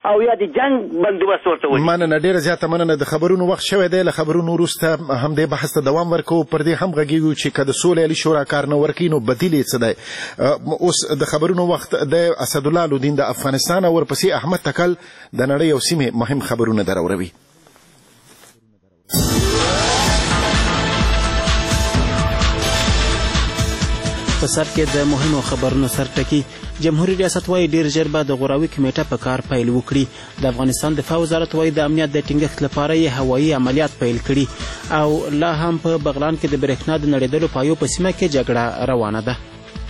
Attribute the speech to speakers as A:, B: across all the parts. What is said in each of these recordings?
A: او یا د جنگ بندوبست ورته وي.
B: مننه، ډېره زیاته مننه. د خبرونو وخت شوی دی. له خبرونو وروسته همدې بحث ته دوام ورکوو. پر دې هم غږیږو چې که د سولې عالي شورا کار نه ورکوي نو بدیل یې څه دی. اوس د خبرونو وخت د اسدالله الدین د افغانستان او ورپسې احمد تکل د نړۍ او سیمې مهم خبرونه دروروي.
C: په سر کې د مهمو خبرونو سرټکي. جمهوریت ریاست وايي ډیر ژر به د غوراوي کمیټه په کار پیل وکړي. د افغانستان دفاع وزارت وايي د امنیت د ټینګښت لپاره یې هوایي عملیات پیل کړي او لا هم په بغلان کې د برېښنا د نړېدلو پایو په سیمه کې جګړه روانه ده.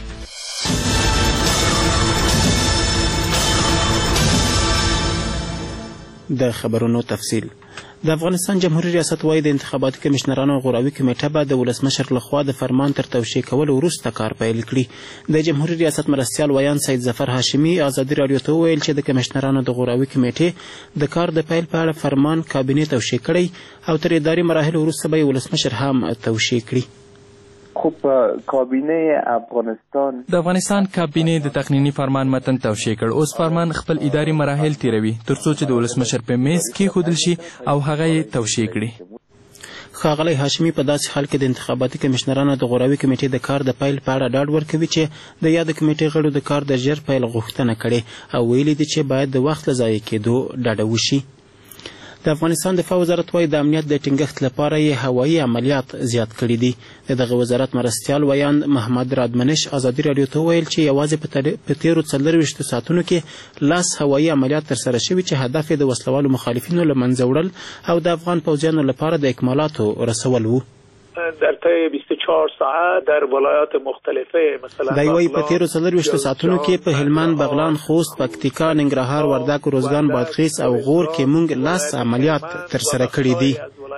C: د خبرونو تفصیل. د افغانستان جمهوریت ریاست وايي د انتخاباتي کمیشنرانو غوراوي کمیټه به د ولسمشر لخوا د فرمان تر توشیح کولو وروسته کار پیل کړي. د جمهوریت ریاست مرستیال ویان سید ظفر هاشمي ازادي راډیو ته وویل چې د کمیشنرانو د غوراوي کمیټې د کار د پیل په اړه فرمان کابینې توشیح کړی او تر اداري مراحلو وروسته به یې ولسمشر هم توشیح کړي.
D: خب کابینه افغانستان
E: د افغانستان کابینې د تقنینی فرمان متن توشیح کړ. اوس فرمان خپل اداري مراحل تیروي ترڅو چې د ولسمشر په میز کېښودل شي او هغه یې توشیح کړي.
C: ښاغلی هاشمي په داسې حال کې د انتخاباتي کمیشنرانو د غوراوي کمیټې د کار د پیل په اړه ډاډ ورکوي چې د یاد کمیټې غړو د کار د ژر پیل غوښتنه کړې او ویلي دي چې باید د وخت له ضایع کېدو ډډه وشي. د افغانستان دفاع وزارت وايي د امنیت د ټینګښت لپاره یې هوایي عملیات زیات کړي دي. د دغه وزارت مرستیال ویان محمد رادمنش ازادي راډیو ته وویل چې یوازې په تیرو 24 ساعتونو کې 10 هوایي عملیات ترسره شوي چې هدف یې د وسلوالو مخالفینو له منځه وړل او د افغان پوځیانو لپاره د اکمالاتو رسول وو.
F: در طی 24 ساعت در ولایات مختلفه مثلا
C: دا وایي په تیرو 24 ساعتونو کې په هلمند، بغلان، خوست، پکتیکا، ننګرهار، وردګ، روزګان، بادغیس او غور کې موږ 10 عملیات ترسره کړي دي.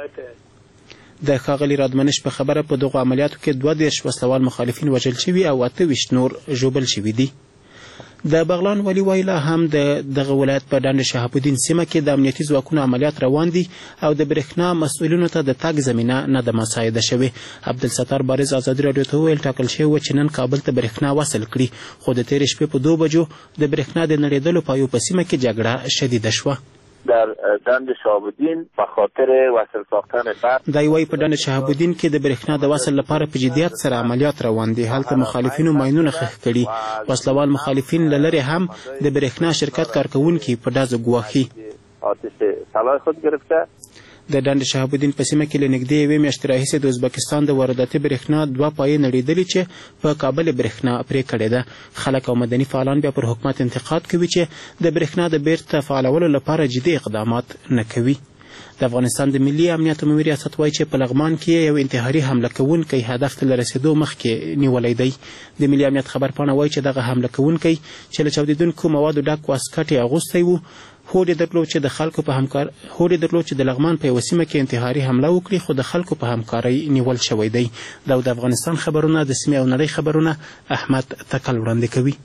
C: د ښاغلي رادمنش په خبره په دغو عملیاتو کې 22 وسلوال مخالفین وژل شوي او 28 نور ژوبل شوي دي. د بغلان والي وایي لا هم د دغه ولایت په ډنډ شهاب الدین سیمه کې د امنیتي ځواکونو عملیات روان دي او د برېښنا مسؤلینو ته د تګ زمینه نه ده مساعده شوې. عبدالستار بارز ازادي راډیو ته وویل ټاکل شوی و چې نن کابل ته برېښنا وصل کړي خو د تېرې شپې په 2 بجو د برېښنا د نړېدلو پایو په سیمه کې جګړه شدیده شوه.
D: در ډنډ شهاب الدین په خاطر وصل ساختن برق
C: دا وایي په ډنډ شهاب الدین کې د برېښنا د وصل لپاره په جدیت سره عملیات روان دي. هلته مخالفینو ماینونه ښخ کړي. وسلوال مخالفین له لرې هم د برېښنا شرکت کارکوونکي په ډزو ګواښي.
D: آتش سلاح خود گرفته.
C: د ډنډ شهاب الدین په سیمه کې له نږدې یوې میاشتې راهیسې د ازبکستان د وارداتي برېښنا 2 پایې نړېدلې چې په کابل برېښنا پرې کړې ده. خلک او مدني فعالان بیا پر حکومت انتقاد کوي چې د برېښنا د بیرته فعالولو لپاره جدي اقدامات نه کوي. د افغانستان د ملي امنیت عمومي ریاست وایي چې په لغمان کې یو انتحاري حمله کوونکی هدف ته له رسېدو مخکې نیولی دی. د ملي امنیت خبرپاڼه وایي چې دغه حمله کوونکی چې له چاودېدونکو موادو ډک واسکټ یې اغوستی و هوډ یې درلود چې د لغمان په یوه سیمه کې انتحاري حمله وکړي خو د خلکو په همکارۍ نیول شوی دی. دا د افغانستان خبرونه د سیمې او نړۍ خبرونه احمد تکل وړاندې کوي.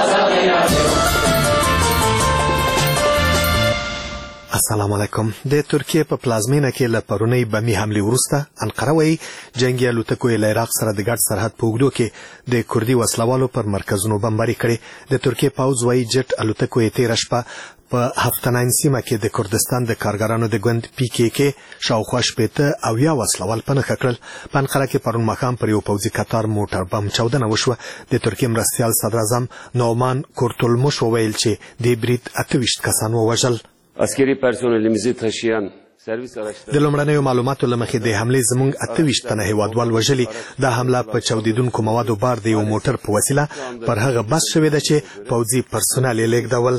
G: السلام علیکم. د ترکیه په پلازمینه کې له پرونۍ بمي حملې وروسته انقره وایي جنګي الوتکو یې له عراق سره د ګډ سرحد په اوږدو کې د کردي وسلوالو پر مرکزونو بمباري کړې. د ترکیه پوځ وایي جټ الوتکو یې تېره شپه په هفتناین سیمه کې د کردستان د کارګرانو د ګوند PKK شاوخوا 80 وسلوال په نښه کړل. په انقره کې پرون ماښام پر یو پوځي کتار موټر بم چاودنه وشوه. د ترکیې مرستیال صدراعظم نومان کورتولموش وویل چې دې برید 28 کسان ووژل.
H: عسکري پرسونلimizi taşıyan
G: د لومړنیو معلوماتو له مخې د حملې زموږ 28 تنه هیوادوال وژلي. دا حمله په چاودېدونکو موادو بار د یو موټر په وسیله پر هغه بس شوې ده چې پوځي پرسونل یې لېږدول.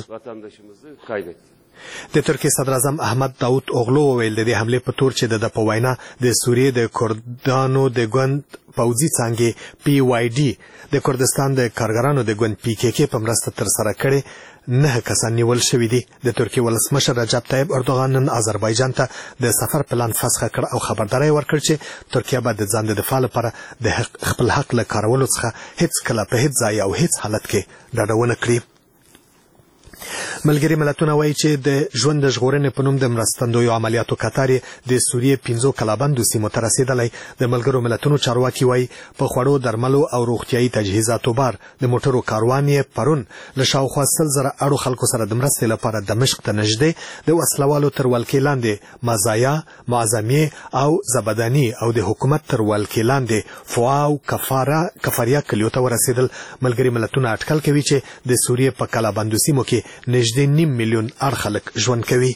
G: د ترکیې صدراعظم احمد داود اوغلو وویل د دې حملې په تور چې د په وینا د سوریې د کردانو د ګوند پوځي څانګې PYD د کردستان د کارګرانو د ګوند PKK په مرسته ترسره کړې 9 کسان نیول شوي دي. د ترکیې ولسمشر رجب طیب اردوغان نن آذربایجان ته د سفر پلان فسخ کړ او خبرداری ورکړ چې ترکیه به د ځان د دفاع لپاره د خپل حق له کارولو څخه هیڅ کله په هیڅ ځای او هیڅ حالت کې ډډه ونه کړي. ملګري ملتونه وایي چې د ژوند د ژغورنې په نوم د مرستندویو عملیاتو کتار د سوریې 5 کلابندو سیمو ته رسېدلی. د ملګرو ملتونو چارواکي وایي په خوړو، درملو او روغتیایي تجهیزاتو بار د موټرو کاروان یې پرون له شاوخوا 100,000 اړو خلکو سره د مرستې لپاره دمشق ته نږدې د وسلوالو تر ولکې لاندې مزایا، معظمې او زبداني او د حکومت تر ولکې لاندې فوا او کفاریا کلیو ته ورسېدل. ملګري ملتونه اټکل کوي چې د سوریې په کلابندو سیمو کې نږدې 9 میلیون خلک ژوند کوي.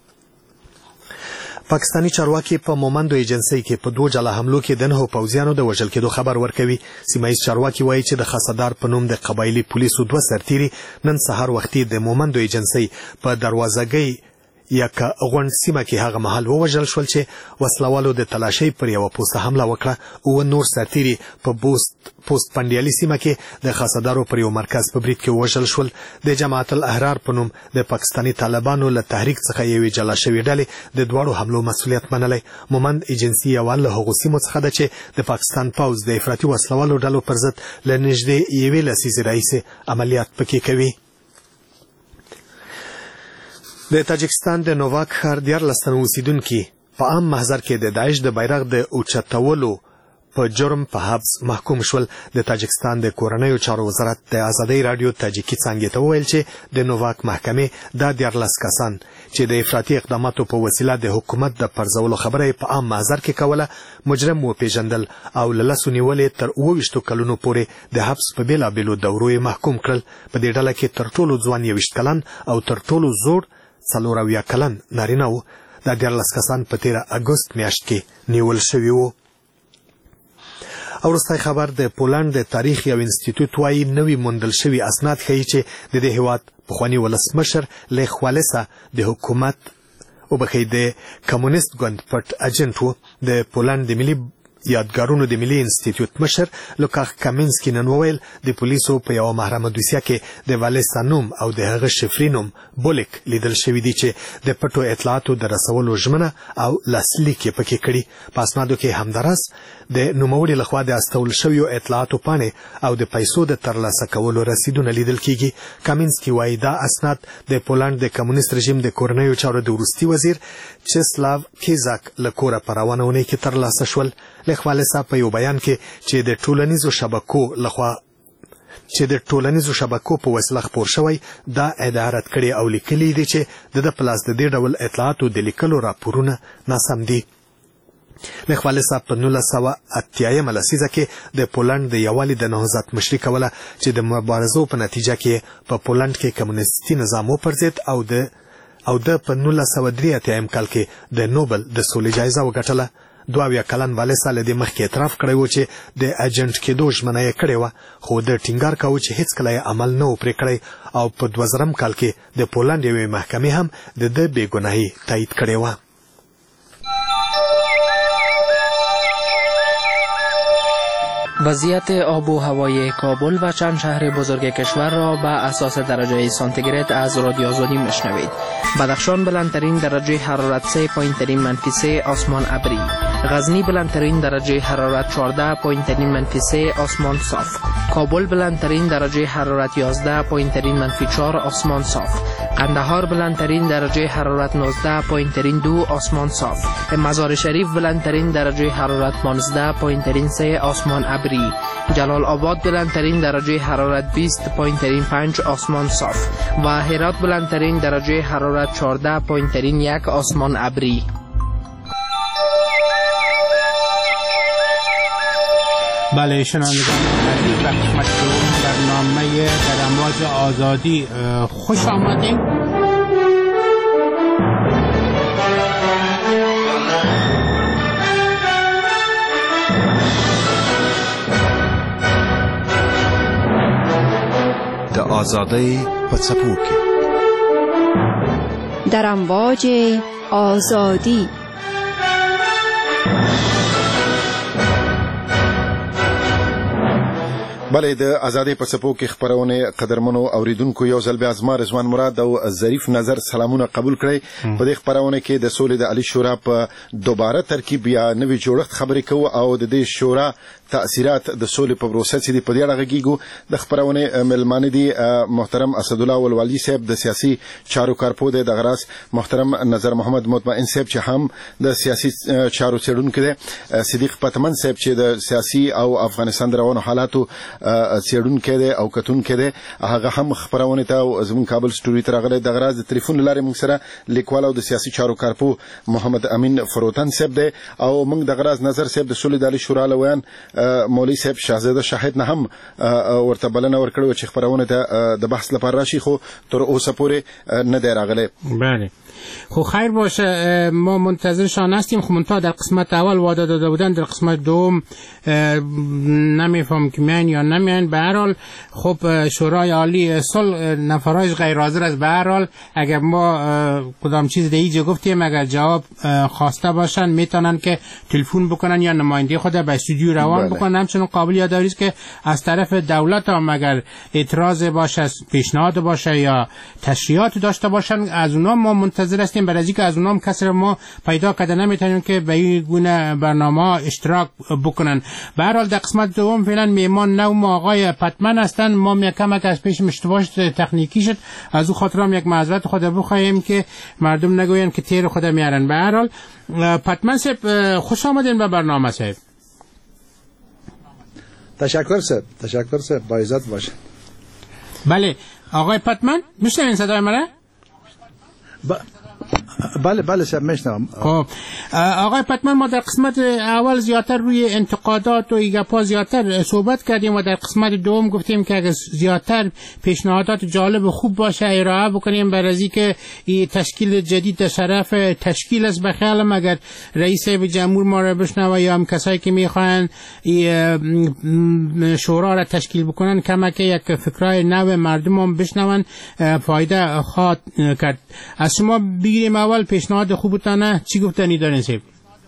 G: پاکستانی چارواکي په مومندو ایجنسۍ کې په 2 جلا حملو کې د 9 پوځیانو د وژل کېدو خبر ورکوي. سیمایي چارواکي وایي چې د خاصدار په نوم د قبایلي پولیسو 2 سرتیري نن سهار وختي د مومندو ایجنسۍ په دروازګۍ یک غونډ سیمه کې هغه مهال ووژل شول چې وسلوالو د تلاشۍ پر یو پوسټ حمله وکړه او نور سرتیري په پوسټ پنډیالي سیمه کې د خاصدارو پر یو مرکز په برید کې ووژل شول. د جماعت الاحرار په نوم د پاکستانی طالبانو له تحریک څخه یوې جلا شوې ډلې د دواړو حملو مسؤلیت منلی. مومند ایجنسي یوه له هغو سیمو څخه ده چې د پاکستان پوځ د افراطي وسلوالو ډلو پر ضد له نږدې 1 لسیزې راهیسې عملیات پکې کوي. د تاجکستان د نوواک ښار 14 تنه اوسیدونکي په عام محضر کې د داعش د بیرغ د اوچتولو په جرم په حبس محکوم شول. د تاجکستان د کورنیو چارو وزارت د ازادۍ رادیو تاجیکي څانګې ته وویل چې د نوواک محکمې دا 14 کسان چې د افراطي اقداماتو په وسیله د حکومت د پرځولو خبره په عام محضر کې کوله مجرم وپیژندل او له لسو نیولې تر 28 کلونو پورې د حبس په بېلابېلو دورو محکوم کړل. په دې ډله کې تر ټولو ځوان 21 کلن او تر ټولو زوړ 40 کلن نارینه وو. دا 14 کسان په 13 اګوست میاشت کې نیول شوي وو. او وروستی خبر د پولنډ د تاریخ یو انسټیټیوټ وایي نوي موندل شوي اسناد ښیي چې د دې هیواد پخواني ولسمشر لیخ والسا د حکومت د کمونیست ګوند پټ اجنټ و. د پولنډ د ملي یادګارونو د ملي انسټیټیوټ مشر لوکاخ کامینسکي نن وویل د پولیسو په یوه محرمه دوسیه کې د والسا نوم او د هغه شفري نوم بولیک لیدل شوي دي چې د پټو اطلاعاتو د رسولو ژمنه او لاسلیک یې پکې کړي. په اسنادو کې همداراز د نوموړي لخوا د استول شویو اطلاعاتو پاڼې او د پیسو د ترلاسه کولو رسیدونه لیدل کیږي. کامینسکي وایي دا اسناد د پولنډ د کمونیست رژیم د کورنیو چارو د وروستي وزیر چسلاو کیزاک له کوره په روانه اونۍ کې ترلاسه شول. لیخ والسا په یو بیان کې چې د ټولنیزو شبکو په وسیله خپور شوی دا ادعا رد کړې او لیکلي دي چې د پلاس د دې ډول اطلاعاتو د لیکلو راپورونه ناسم دي. لیخ والسا په 1980 لسیزه کې د پولنډ د یووالي د نهضت مشري کوله چې د مبارزو په نتیجه کې په پولنډ کې کمونیستي نظام وپرځېد او د په 1983 کال کې د نوبل د سولې جایزه وګټله. 22 کلن والسا له دې مخکې اعتراف کړی و چې د اجنټ کېدو ژمنه یې کړې وه، خو د ټینګار کاوه چې هېڅکله یې عمل نه و پرې کړی او په 2000 کال کې د پولنډ یوې محکمې هم د ده بېګناهي تایید کړې وه.
I: وضعیت آب و هوای کابل و چند شهر بزرگ کشور را به اساس درجه سانتیگراد از رادیو آزادی میشنوید. بدخشان بلندترین درجه حرارت 3، پایینترین -3 آسمان ابری. غزنی بلندترین درجه حرارت 14، پایینترین -3 آسمان صاف. کابل بلندترین درجه حرارت 11، پایینترین -4 آسمان صاف. قندهار بلندترین درجه حرارت 19، پایینترین 2 آسمان صاف. مزار شریف بلندترین درجه حرارت 15، پایینترین 3 آسمان ابری. جلال آباد بلندترین درجه حرارت 20، پایینترین 5 آسمان صاف. و هرات بلندترین درجه حرارت 14، پایینترین 1 آسمان ابری.
J: بله شنوندگان عزیز در خدمت برنامه در امواج آزادی خوش آمدید.
B: د آزادۍ په څپو کې
K: در امواج آزادی
B: بله د ازادي په سپو کې خبرونه قدرمنو اوریدونکو یو ځل بیا زما رضوان مراد او ظریف نظر سلامونه قبول کړئ. په دې خبرونه کې د سولې د علی شورا په دوباره ترکیب یا نوې جوړښت خبرې کوو او د دې شورا تاثیرات د سولې په پروسه کې په دې اړه غږیږو. د خبرونه ملمانه دي محترم اسد الله ولوالي صاحب د سیاسي چارو کارپو د غراس، محترم نظر محمد مطمئن صاحب چې هم د سیاسي چارو څېړونکی دی، صدیق پتمن صاحب چې د سیاسي او افغانستان د روانو حالاتو څېړونکی دی او کتونکی دی، هغه هم خبرونه ته زموږ کابل سټوري ته راغلی. د غراس د ټلیفون له لارې موږ سره لیکوال او د سیاسي چارو کارپو محمد امین فروتن صاحب دی او موږ د غراس نظر صاحب د سولې د علی شورا لویان مولوي صاحب شاهزاده شاهد نه هم ورته بلنه ورکړو چې خبرونه ته د بحث لپاره راشي، خو تر اوسه پورې نه دی راغلی.
J: بله خب خیر باشه، ما منتظرشان هستیم. خب منتها در قسمت اول وعده داده بودن، در قسمت دوم نمیفهم که میان یا نمیان. به هر حال خب شورای عالی صلح نفرایش غیر حاضر است. به هر حال اگر ما کدام چیز دیگه گفتیم اگر جواب خواسته باشن میتونن که تلفن بکنن یا نماینده خود به استودیو روان بکنن. همچنین قابل یادآوری است که از طرف دولت هم اگر اعتراض باشه، پیشنهاد باشه یا تشریحات داشته باشن، از اونها ما منتظر هستیم. برای اینکه از اونها کسر ما پیدا کرده نمیتونیم که به این گونه برنامه اشتراک بکنن. به هر حال در قسمت دوم فعلا میهمان نو ما آقای پتمن هستند. ما کمک از پیش اشتباه تکنیکی شد، از او خاطر هم یک معذرت خود بخواهیم که مردم نگوین که تیر خود میارن. به هر حال پتمن صاحب خوش آمدین به برنامه صاحب.
L: تشکر صاحب با عزت باشه.
J: بله آقای پتمن میشنوین صدای منه؟
L: بله صاحب میشنوم.
J: خب آقای پتمن، ما در قسمت اول زیادتر روی انتقادات و ایگاپا زیادتر صحبت کردیم و در قسمت دوم گفتیم که اگر زیادتر پیشنهادات جالب و خوب باشه ارائه بکنیم برای که این تشکیل جدید در شرف تشکیل است. به خیالم اگر رئیس جمهور ما را بشنوه یا هم کسایی که میخواین شورا را تشکیل بکنن کمک یک فکرای نو مردم هم بشنون فایده خواهد کرد. از شما بگیریم اول پیشنهاد خوبتانه چی گفتنی دارین صاحب؟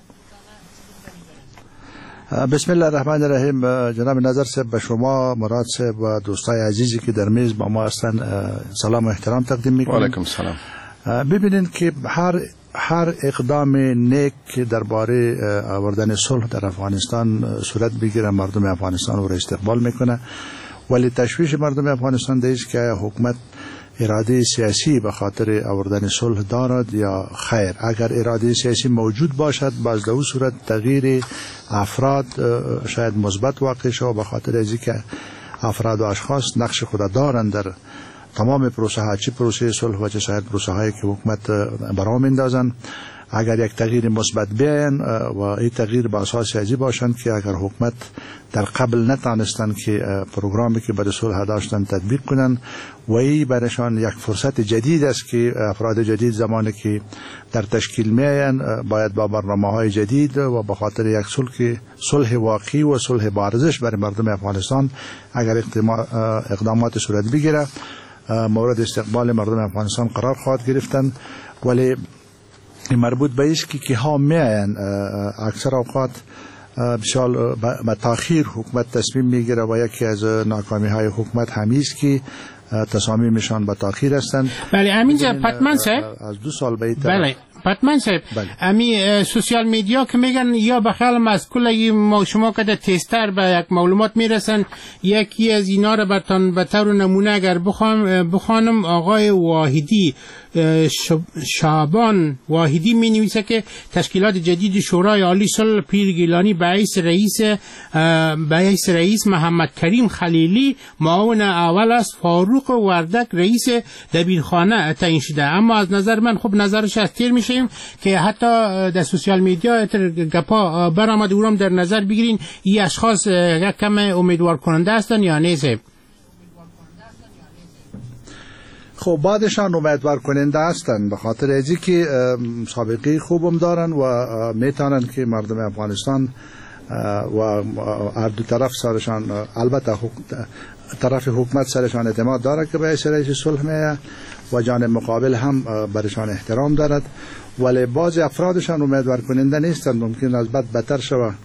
L: بسم الله الرحمن الرحیم. جناب نظر صاحب، به شما مراد صاحب و دوستای عزیزی که در میز با ما هستن سلام و احترام تقدیم میکنم.
B: و علیکم سلام.
L: ببینید که هر اقدام نیک که درباره آوردن صلح در افغانستان صورت بگیره مردم افغانستان رو استقبال میکنه، ولی تشویش مردم افغانستان دیست که حکومت اراده سیاسی به خاطر آوردن صلح دارد یا خیر. اگر اراده سیاسی موجود باشد باز در صورت تغییر افراد شاید مثبت واقع شود، به خاطر از اینکه افراد و اشخاص نقش خود دارند در تمام پروسه ها، چه پروسه صلح و چه شاید پروسه هایی که حکومت برام میندازند. اگر یک تغییر مثبت بیاین و این تغییر با اساس سیاسی باشند که اگر حکومت در قبل نتانستند که پروگرامی که برای صلح داشتن تطبیق کنند و این برایشان یک فرصت جدید است که افراد جدید زمانی که در تشکیل میاین باید با برنامه‌های جدید و به خاطر یک صلح واقعی و صلح با ارزش برای مردم افغانستان اگر اقدامات صورت بگیره مورد استقبال مردم افغانستان قرار خواهد گرفتن. ولی مربوط به است که ها میاین اکثر اوقات بسیار به تاخیر حکومت تصمیم میگیره و یکی از ناکامی های حکومت همیست که تصامیمشان به تاخیر هستند.
J: بله همینجا پتمن صاحب
L: از 2 سال به
J: بله پتمن صاحب امی سوشال میدیا که میگن یا بخیالم از کل ما شما که تستر به یک معلومات میرسن، یکی از اینا رو برتان به طور نمونه اگر بخوانم آقای واحدی شعبان واحدی می نویسه که تشکیلات جدید شورای عالی صلح پیر گیلانی بعث رئیس محمد کریم خلیلی معاون اول است، فاروق وردک رئیس دبیرخانه تعیین شده. اما از نظر من خب نظرش از تیر میشیم که حتی در سوشال میدیا گپا برآمد اورم در نظر بگیرین این اشخاص یک کم امیدوار کننده هستن یا نه؟
L: خب بعدشان امیدوار کننده هستند به خاطر ازی که سابقه خوبم دارن و میتونن که مردم افغانستان و هر دو طرف سرشان البته طرف حکومت سرشان اعتماد داره که به رئیس صلح میه و جانب مقابل هم برشان احترام دارد، ولی بعضی افرادشان امیدوار کننده نیستند. ممکن از بد بدتر شود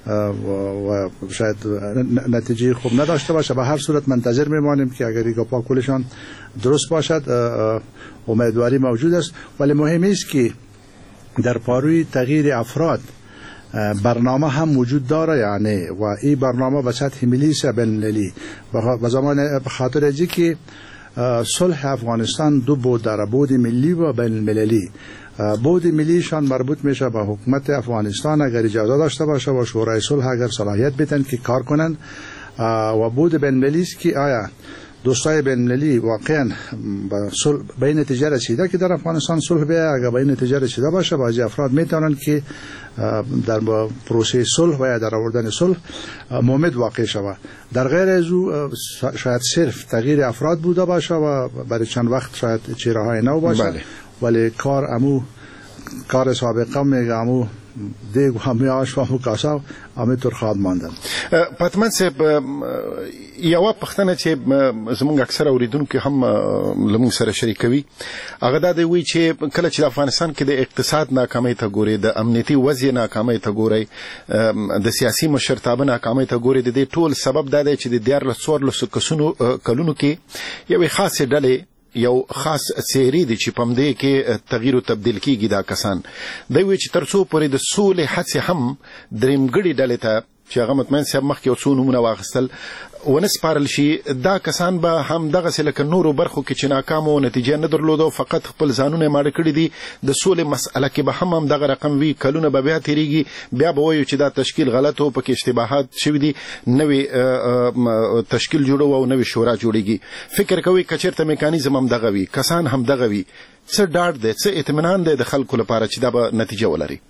L: و شاید نتیجه خوب نداشته باشه. به هر صورت منتظر میمانیم که اگر ایگاپا کلشان درست باشد امیدواری موجود است، ولی مهم است که در پاروی تغییر افراد برنامه هم وجود داره، یعنی و این برنامه به سطح ملی است بین‌المللی به زمان خاطر ازی که صلح افغانستان دو بود داره، بود ملی و بین‌المللی. بود ملیشان مربوط میشه به حکومت افغانستان اگر اجازه داشته باشه و شورای صلح اگر صلاحیت بدن که کار کنن، و بود بین‌المللی است که آیا دوستای بین‌المللی واقعا به این نتیجه رسیده که در افغانستان صلح بیاید. اگر به این نتیجه رسیده باشه بعضی افراد میتونن که در پروسه صلح و یا در آوردن صلح مومد واقع شود. در غیر از او شاید صرف تغییر افراد بوده باشه و برای چند وقت شاید چهره‌های نو باشه، ولی کار سابقه میگه امو دیگ و همه آش و همو کاسا همه ترخاد ماندن.
B: پاتمن صاحب یو پښتنه چې زمونږ اکثر اوریدونکو هم لمونږ سره شریکوي هغه دا دی وی چې کله چې افغانستان کې د اقتصاد ناکامۍ ته ګوري، د امنیتي وضع ناکامۍ ته ګوري، د سیاسي مشرتابه ناکامۍ ته ګوري، د دې ټول سبب دا دی چې د 14 کلونو کې یوې خاصې ډلې یو خاص څیرې دي چې پمدې کې تغییر او تبدیل کیږي. دا کسان دوی وی چې ترڅو پورې د سولې هڅې هم درېمګړي ډلې ته چې هغه مطمئن صاحب مخکې یو څو نومونه واخیستل ونه سپارل شي، دا کسان به هم دغسې لکه نورو برخو کې چې ناکام او نتیجه نه درلوده، فقط خپل ځانونه یې ماړه کړي دي. د سولې مسأله کې به هم دغه رقم وي، کلونه به بیا تېرېږي، بیا به وایو چې دا تشکیل غلط و، پکې اشتباهات شوي دي، نوې تشکیل جوړو او نوې شورا جوړېږي. فکر کوي که چېرته میکانیزم هم دغه وي، کسان هم دغه وي، څه ډاډ دی، څه اطمینان دی د خلکو لپاره چې دا به نتیجه ولري؟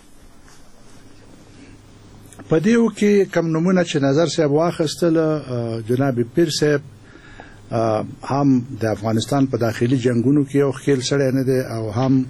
L: په دیو کې کم نمونه چې نظر صاحب واخیستل، جناب پیر صاحب هم د افغانستان په داخلي جنگونو کې یو خیل سړی نه دی او هم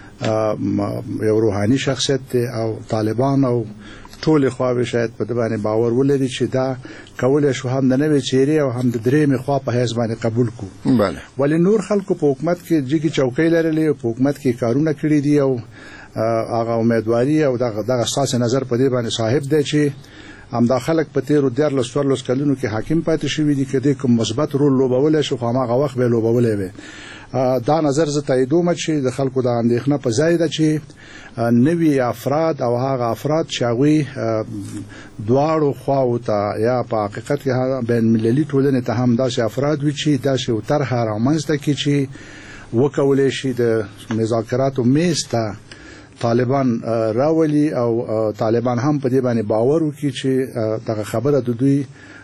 L: یو روحاني شخصیت دی او طالبان او ټول خواوې شاید په باندې باور ولري چې دا کولای شو هم د نوې چیرې او هم د درېمې خوا په حیث باندې قبول کو.
B: بله،
L: ولی نور خلکو په حکومت کې جګې چوکۍ لرلې او په حکومت کې کارونه کړي دي او هغه امیدواري او دغه اساس نظر په دې باندې صاحب دی چې همدا خلک په تیرو 14 کلونو کې حاکم پاتې شوي دي، که دې کوم مثبت رول لوبولی شو خو هماغه وخت به لوبولی وي. دا نظر زه تاییدوم چې د خلکو د اندېښنه په ځای ده چې نوي افراد او هغه افراد چې هغوی دواړو خواو ته یا په حقیقت کې بین المللي ټولنې ته هم داسې افراد وي چې داسې یو طرحه رامنځته کړي چې وکولی شي د مذاکراتو میز ته طالبان راولي او طالبان هم په دې باندې باور وکړي چې دغه خبره د دوی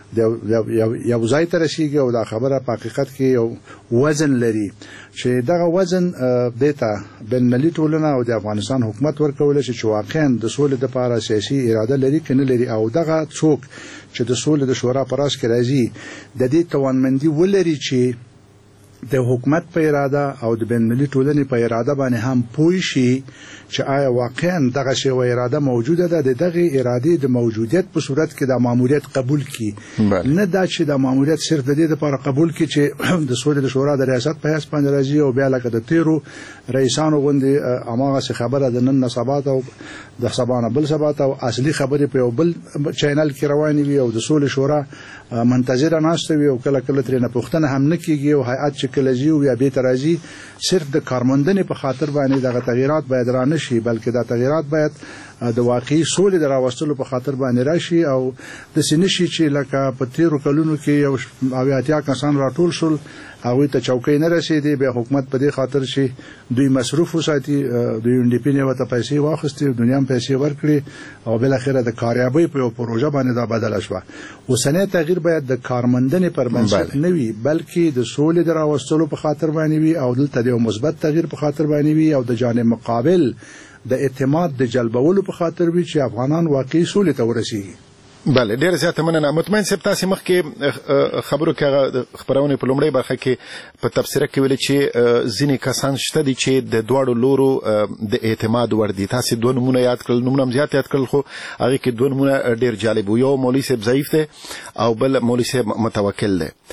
L: یو ځای ته رسیږي او دا خبره په حقیقت کې یو وزن لري چې دغه وزن دیتا بین‌المللي ټولنه او د افغانستان حکومت ورکولی شي چې واقعا د سولې لپاره سیاسي اراده لري که نه لري، او دغه څوک چې د سولې د شورا په راس کې راځي د دې توانمندي ولري چې د حکومت په اراده او د بین‌المللي ټولنې په اراده باندې هم پوه شي چې آیا واقعا دغه شی و اراده موجوده ده، د دغه ارادې د موجودیت په صورت کې د ماموریت قبول کی، نه دا چې د ماموریت صرف د دې لپاره قبول کی چې د سولې د شورا د ریاست په حساب باندې راځي او بیا لکه د تیرو رئیسانو غوندې اماغه څه خبره د نن سبات او د سبانه بل سبات او اصلي خبرې په یو بل چینل کې روانې وي او د سولې شورا منتظره ناشته وي او کله کله ترې نه پوښتنه هم نه کیږي او هیئت چې کله ځي او یا بیرته راځي صرف د کارموندنې په خاطر باندې دغه تغییرات باید را نه شي، بلکې دا تغییرات باید د واقعي سولې د راوستلو په خاطر باندې راشي او داسې نه شي چې لکه په تیرو کلونو کې یو 80 کسان راټول شول هغوی ته چوکۍ نه رسېدې، بیا حکومت په دې خاطر چې دوی مصروف وساتي دوی یو ډي پي نه ورته پیسې واخیستې، دنیا هم پیسې ورکړې او بالاخره د کاریابۍ په یو پروژه باندې دا بدله شوه. اوسنی تغییر باید د کارموندنې پر بنسټ نه وي بلکې د سولې د راوستلو په خاطر باندې وي او دلته د یو مثبت تغییر په خاطر باندې وي او د جانب مقابل د اعتماد د جلبولو په خاطر وي چې افغانان واقعي سولې ته ورسیږي.
B: بله، ډېره زیاته مننه. مطمئن صاحب تاسې مخکې خبرو کې هغه خپرونې په لومړۍ برخه کې په تبصره کې ویلي چې ځینې کسان شته دي چې د دواړو لورو د اعتماد وړ دي. تاسې دوه نومونه یاد کړل، نومونه هم زیات یاد کړل، خو هغې کې دوه نومونه ډېر جالب وو، یو مولوي صاحب ضعیف دی او بل مولوي صاحب متوکل دی.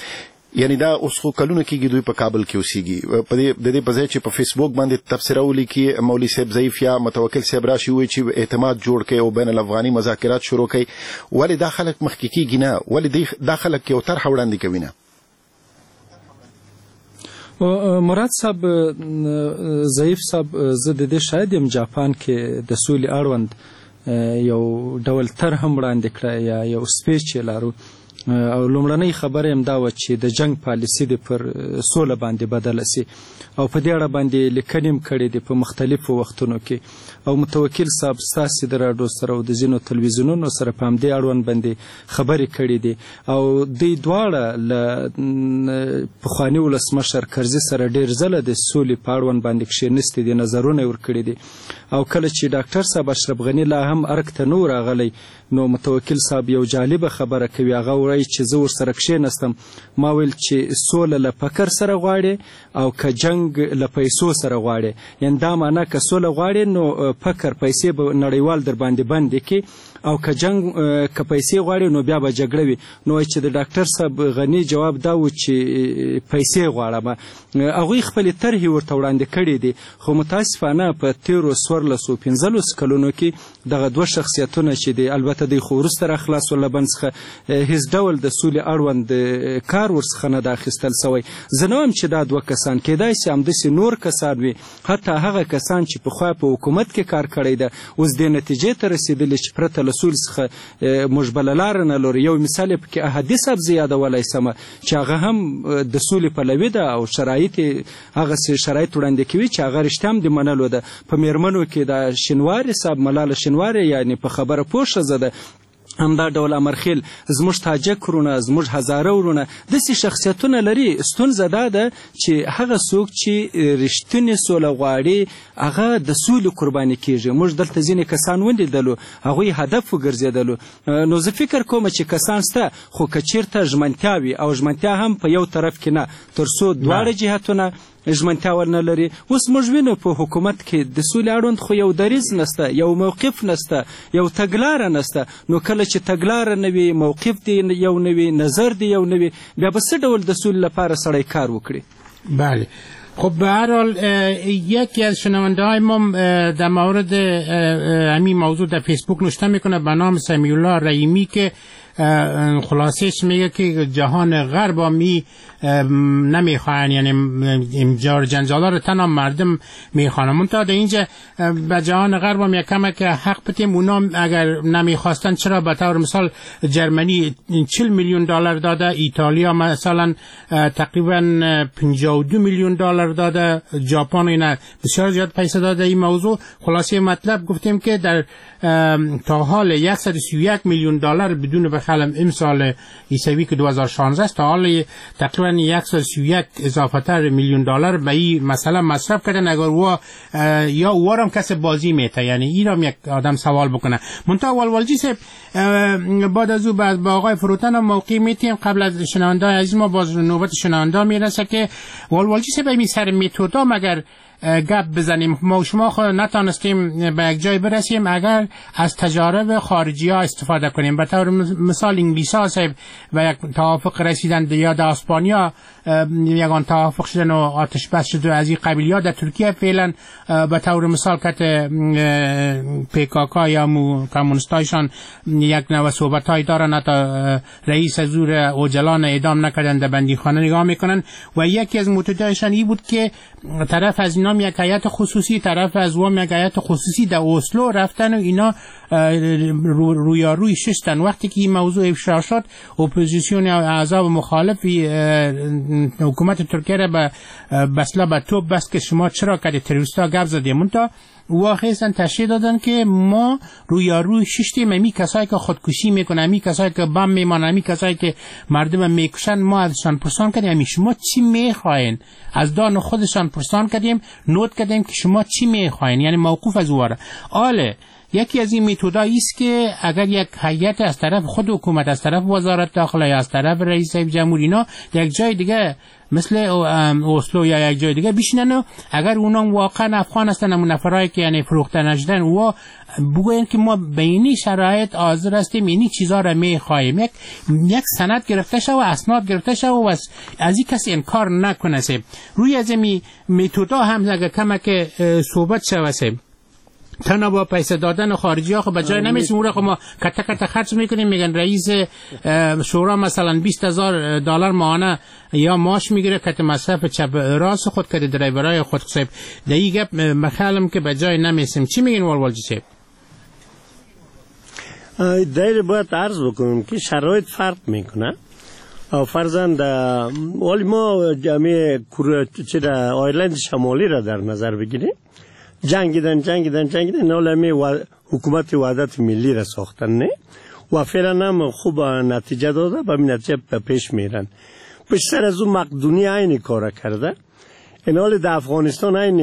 B: یعنی دا اوس خو کلونه کېږي دوی په کابل کې اوسېږي، د دې په ځای چې په فیسبوک باندې تبصره ولیکي مولوي صاحب ضعیف یا متوکل صاحب راشي وایي چې اعتماد جوړ کړي او بین الافغاني مذاکرات شروع کړي، ولې دا خلک مخکې کېږي نه؟ ولې دا خلک یو طرحه وړاندې کوي نه؟
E: مراد صاحب ضعیف صاحب، زه د دې شاید یم جاپان کې د سولې اړوند یو ډول طرح هم وړاندې کړه یا یو سپیچ یې لارو، او لومړنۍ خبره هم دا وه چې د جنگ پالیسي دې پر سوله باندې بدله سي، او په دې اړه باندې لیکنې هم کړې دي په مختلفو وختونو کې، او متوکل صاحب ستاسې د راډیو سره او د ځینو تلویزیونونو سره په همدې اړوند باندې خبرې کړې دي، او دوی دواړه له پخواني ولسمشر کرزي سره ډېر ځله د سولې په اړوند باندې کښېنستي دي، نظرونه یې ورکړي دي، او کله چې ډاکټر صاحب اشرف غني لا هم ارګ ته نه راغلی، نو متوکل صاحب یو جالبه خبره کوي، هغه وایي چې زه ورسره کښېنستم، ما ویل چې سوله له فکر سره غواړې او که جنگ له پیسو سره غواړې، یعنې دا معنا که سوله غواړې نو فکر پیسې به نړیوال در باندې بندې کړي، او که جنگ که پیسې غواړې نو بیا به جګړه وي. نو چې د ډاکټر صاحب غني جواب دا و چې پیسې غواړم. هغوی خپلې طرحې ورته وړاندې کړې دي، خو متاسفانه په تېرو 14-15 کلونو کې دغه دوه شخصیتونه چې دي، البته دوی خو وروسته را خلاص ول له بند څخه، هیڅ ډول د سولې اړوند کار ورڅخه نه ده اخیستل سوی. زه نه وایم چې دا دوه کسان، کیدای سي همداسې نور کسان وي، حتی هغه کسان چې پخوا په حکومت کې کار کړی ده اوس دې نتیجې ته رسېدلي چې پرته له سولې څخه موږ بله لاره نه لرو. یو مثال یې پکې احدي صاحب زه یادولی سمه چې هغه هم د سولې پلوي ده او شرایط هغسې شرایط وړاندې کوي چې هغه رښتیا هم د منلو ده. په میرمنو کې د شینواري صاحب ملاله شینواري یعنې په خبره پوه ښځه ده، همدا ډول امرخیل، زموږ تاجک ورونه، زموږ هزاره ورونه، داسې شخصیتونه لري. ستونزه دا ده چې هغه څوک چې رښتینې سوله غواړي هغه د سولې قرباني کېږي. موږ دلته ځینې کسان ولیدلو هغوی هدف وګرځېدلو، نو زه فکر کوم چې کسان شته، خو که چېرته ژمنتیا وي او ژمنتیا هم په یو طرف کې نه، تر څو دواړه جهتونه ژمنتیا ورنه لري. اوس موږ وینو په حکومت کې د سولې اړوند خو یو دریځ نسته، یو موقف نسته، یو تګلاره نسته. نو کله چې تګلاره نه وي، موقف دی یو نه وي، نظر دی یو نه وي، بیا به څه ډول د سولې لپاره سړی کار وکړي؟
J: بله. خب به هر حال یکی از شنونده های ما در مورد همین موضوع در فیسبوک نوشته میکنه به نام سمیع الله رحیمی که خلاصش میگه که جهان غرب می نمیخواهن، یعنی امجار جنجالا رو تنها مردم میخوانن. منتها در اینجا به جهان غرب هم یک کمه که حق بتیم، اونا اگر نمیخواستن چرا به طور مثال جرمنی 40 میلیون دلار داده، ایتالیا مثلا تقریبا 52 میلیون دلار داده، ژاپن اینا بسیار زیاد پیسه داده. این موضوع خلاصه مطلب گفتیم که در تا حال 131 میلیون دلار بدون بخلم امسال عیسوی که 2016 است، تا حال تقریبا 131 اضافه تر میلیون دلار به این مسئله مصرف کردن. اگر و یا وارم کس بازی میته، یعنی این هم یک آدم سوال بکنه. منتها والوالجی صاحب بعد از او با آقای فروتن هم موقعی میتیم قبل از شنونده عزیز ما باز نوبت شنونده میرسه که والوالجی صاحب این سر میتودا مگر گپ بزنیم. ما شما خود نتانستیم به یک جای برسیم اگر از تجارب خارجی ها استفاده کنیم. به طور مثال انگلیس ها صاحب و یک توافق رسیدن، یا در اسپانیا یگان توافق شدن و آتش بس شد از این قبیل، ها در ترکیه فعلا به طور مثال که پیکاکا یا کمونستایشان یک نوع صحبت های دارن، تا رئیس زور اوجلان اعدام نکردن در بندیخانه نگاه میکنن. و یکی از متدایشان این بود که طرف از اینا یک هیئت خصوصی، طرف از وام یک هیئت خصوصی در اسلو رفتن و اینا رویاروی شستن. وقتی که این موضوع افشا شد، اپوزیسیون اعضا و مخالفی حکومت ترکیه را به بسلا به توپ بس که شما چرا که تروریستا گپ زدیم. منتها واقعا تشریح دادن که ما رویاروی ششتیم، امی کسایی که خودکشی میکنن، امی کسایی که بم میمانن، امی کسایی که مردم میکشن، ما ازشان پرسان کردیم امی شما چی میخواین، از دان خودشان پرسان کردیم، نوت کردیم که شما چی میخواین، یعنی موقوف از واره. آله یکی از این متدایی است که اگر یک هیئت از طرف خود حکومت، از طرف وزارت داخله یا از طرف رئیس جمهوری اینا یک جای دیگه مثل اسلو یا یک جای دیگه بشینن و اگر اونا واقعا افغان هستن، همون نفرایی که یعنی فروخته نشدن، و بگوین که ما به اینی شرایط حاضر هستیم، اینی چیزا را میخواهیم، یک سند گرفته شو و اسناد گرفته شو و از این کسی انکار نکنه. روی از این میتودا هم اگر کمک صحبت شوه، تنها با پیسه دادن خارجی ها خب به جای نمیسیم. اون را خب ما کتا خرج میکنیم. میگن رئیس شورا مثلا $20,000 ماهانه یا معاش میگیره که مصرف چپ راست خود که درایورای خود صاحب دیگه مخالم که به جای نمیسیم. چی میگین والوالجی صاحب؟
M: دایر باید عرض بکنم که شرایط فرق میکنه. فرزند ولی ما جامعه آیرلند شمالی را در نظر بگیریم، جنگیدن ناله حکومت وحدت ملی را ساختن نه و فعلا هم خوب نتیجه داده و نتیجه پیش میرن. بیشتر از اون مقدونی این کار کرده. این حال در افغانستان این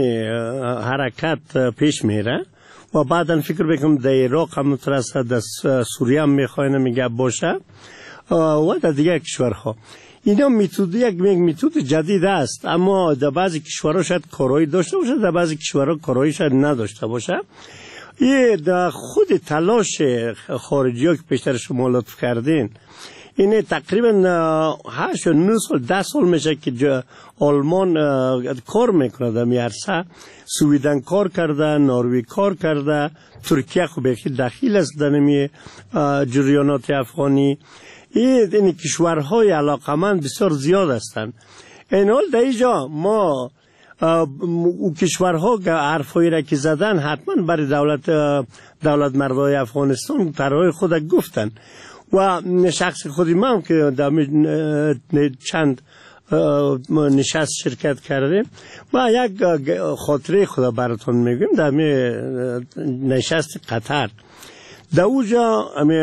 M: حرکت پیش میره و بعدا فکر بکنم در عراق هم مترسه، در سوریه هم میخواین میگه باشه و در دیگه کشورها. اینا یک میتود جدید است، اما در بعضی کشورها شاید کارایی داشته باشه، در بعضی کشورها کارایی شاید نداشته باشه. یه در خود تلاش خارجی ها که پیشتر شما لطف کردین، اینه تقریبا 8 یا 9 سال 10 سال میشه که آلمان کار میکنه در میارسه، سویدن کار کرده، نروژ کار کرده، ترکیه خوب دخیل است در نمی جریانات افغانی. این کشورهای علاقمند بسیار زیاد هستند. این حال در اینجا ما او کشورها که حرفایی را که زدن حتما برای دولت مردای افغانستان طرحهای خود گفتن و شخص خودی ما هم که در چند نشست شرکت کردیم و یک خاطره خدا براتون میگیم. در نشست قطر در اوجا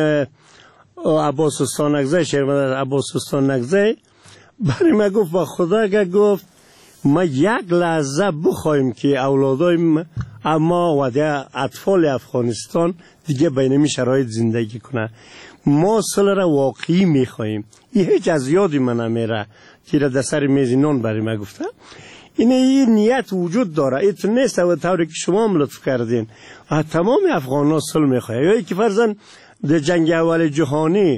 M: عباس استانکزی، شیرمدار عباس استانکزی برای ما گفت با خدا که گفت ما یک لحظه بخوایم که اولادای اما و ده اطفال افغانستان دیگه بینمی شرایط زندگی کنه، ما صلح را واقعی میخواهیم. این هیچ از یادی من نمیره که در سر میزینان برای ما گفته. این نیت وجود داره. این نیست و طوری که شما هم لطف کردین تمام افغان ها صلح میخواهی. یا که فرزن در جنگ اول جهانی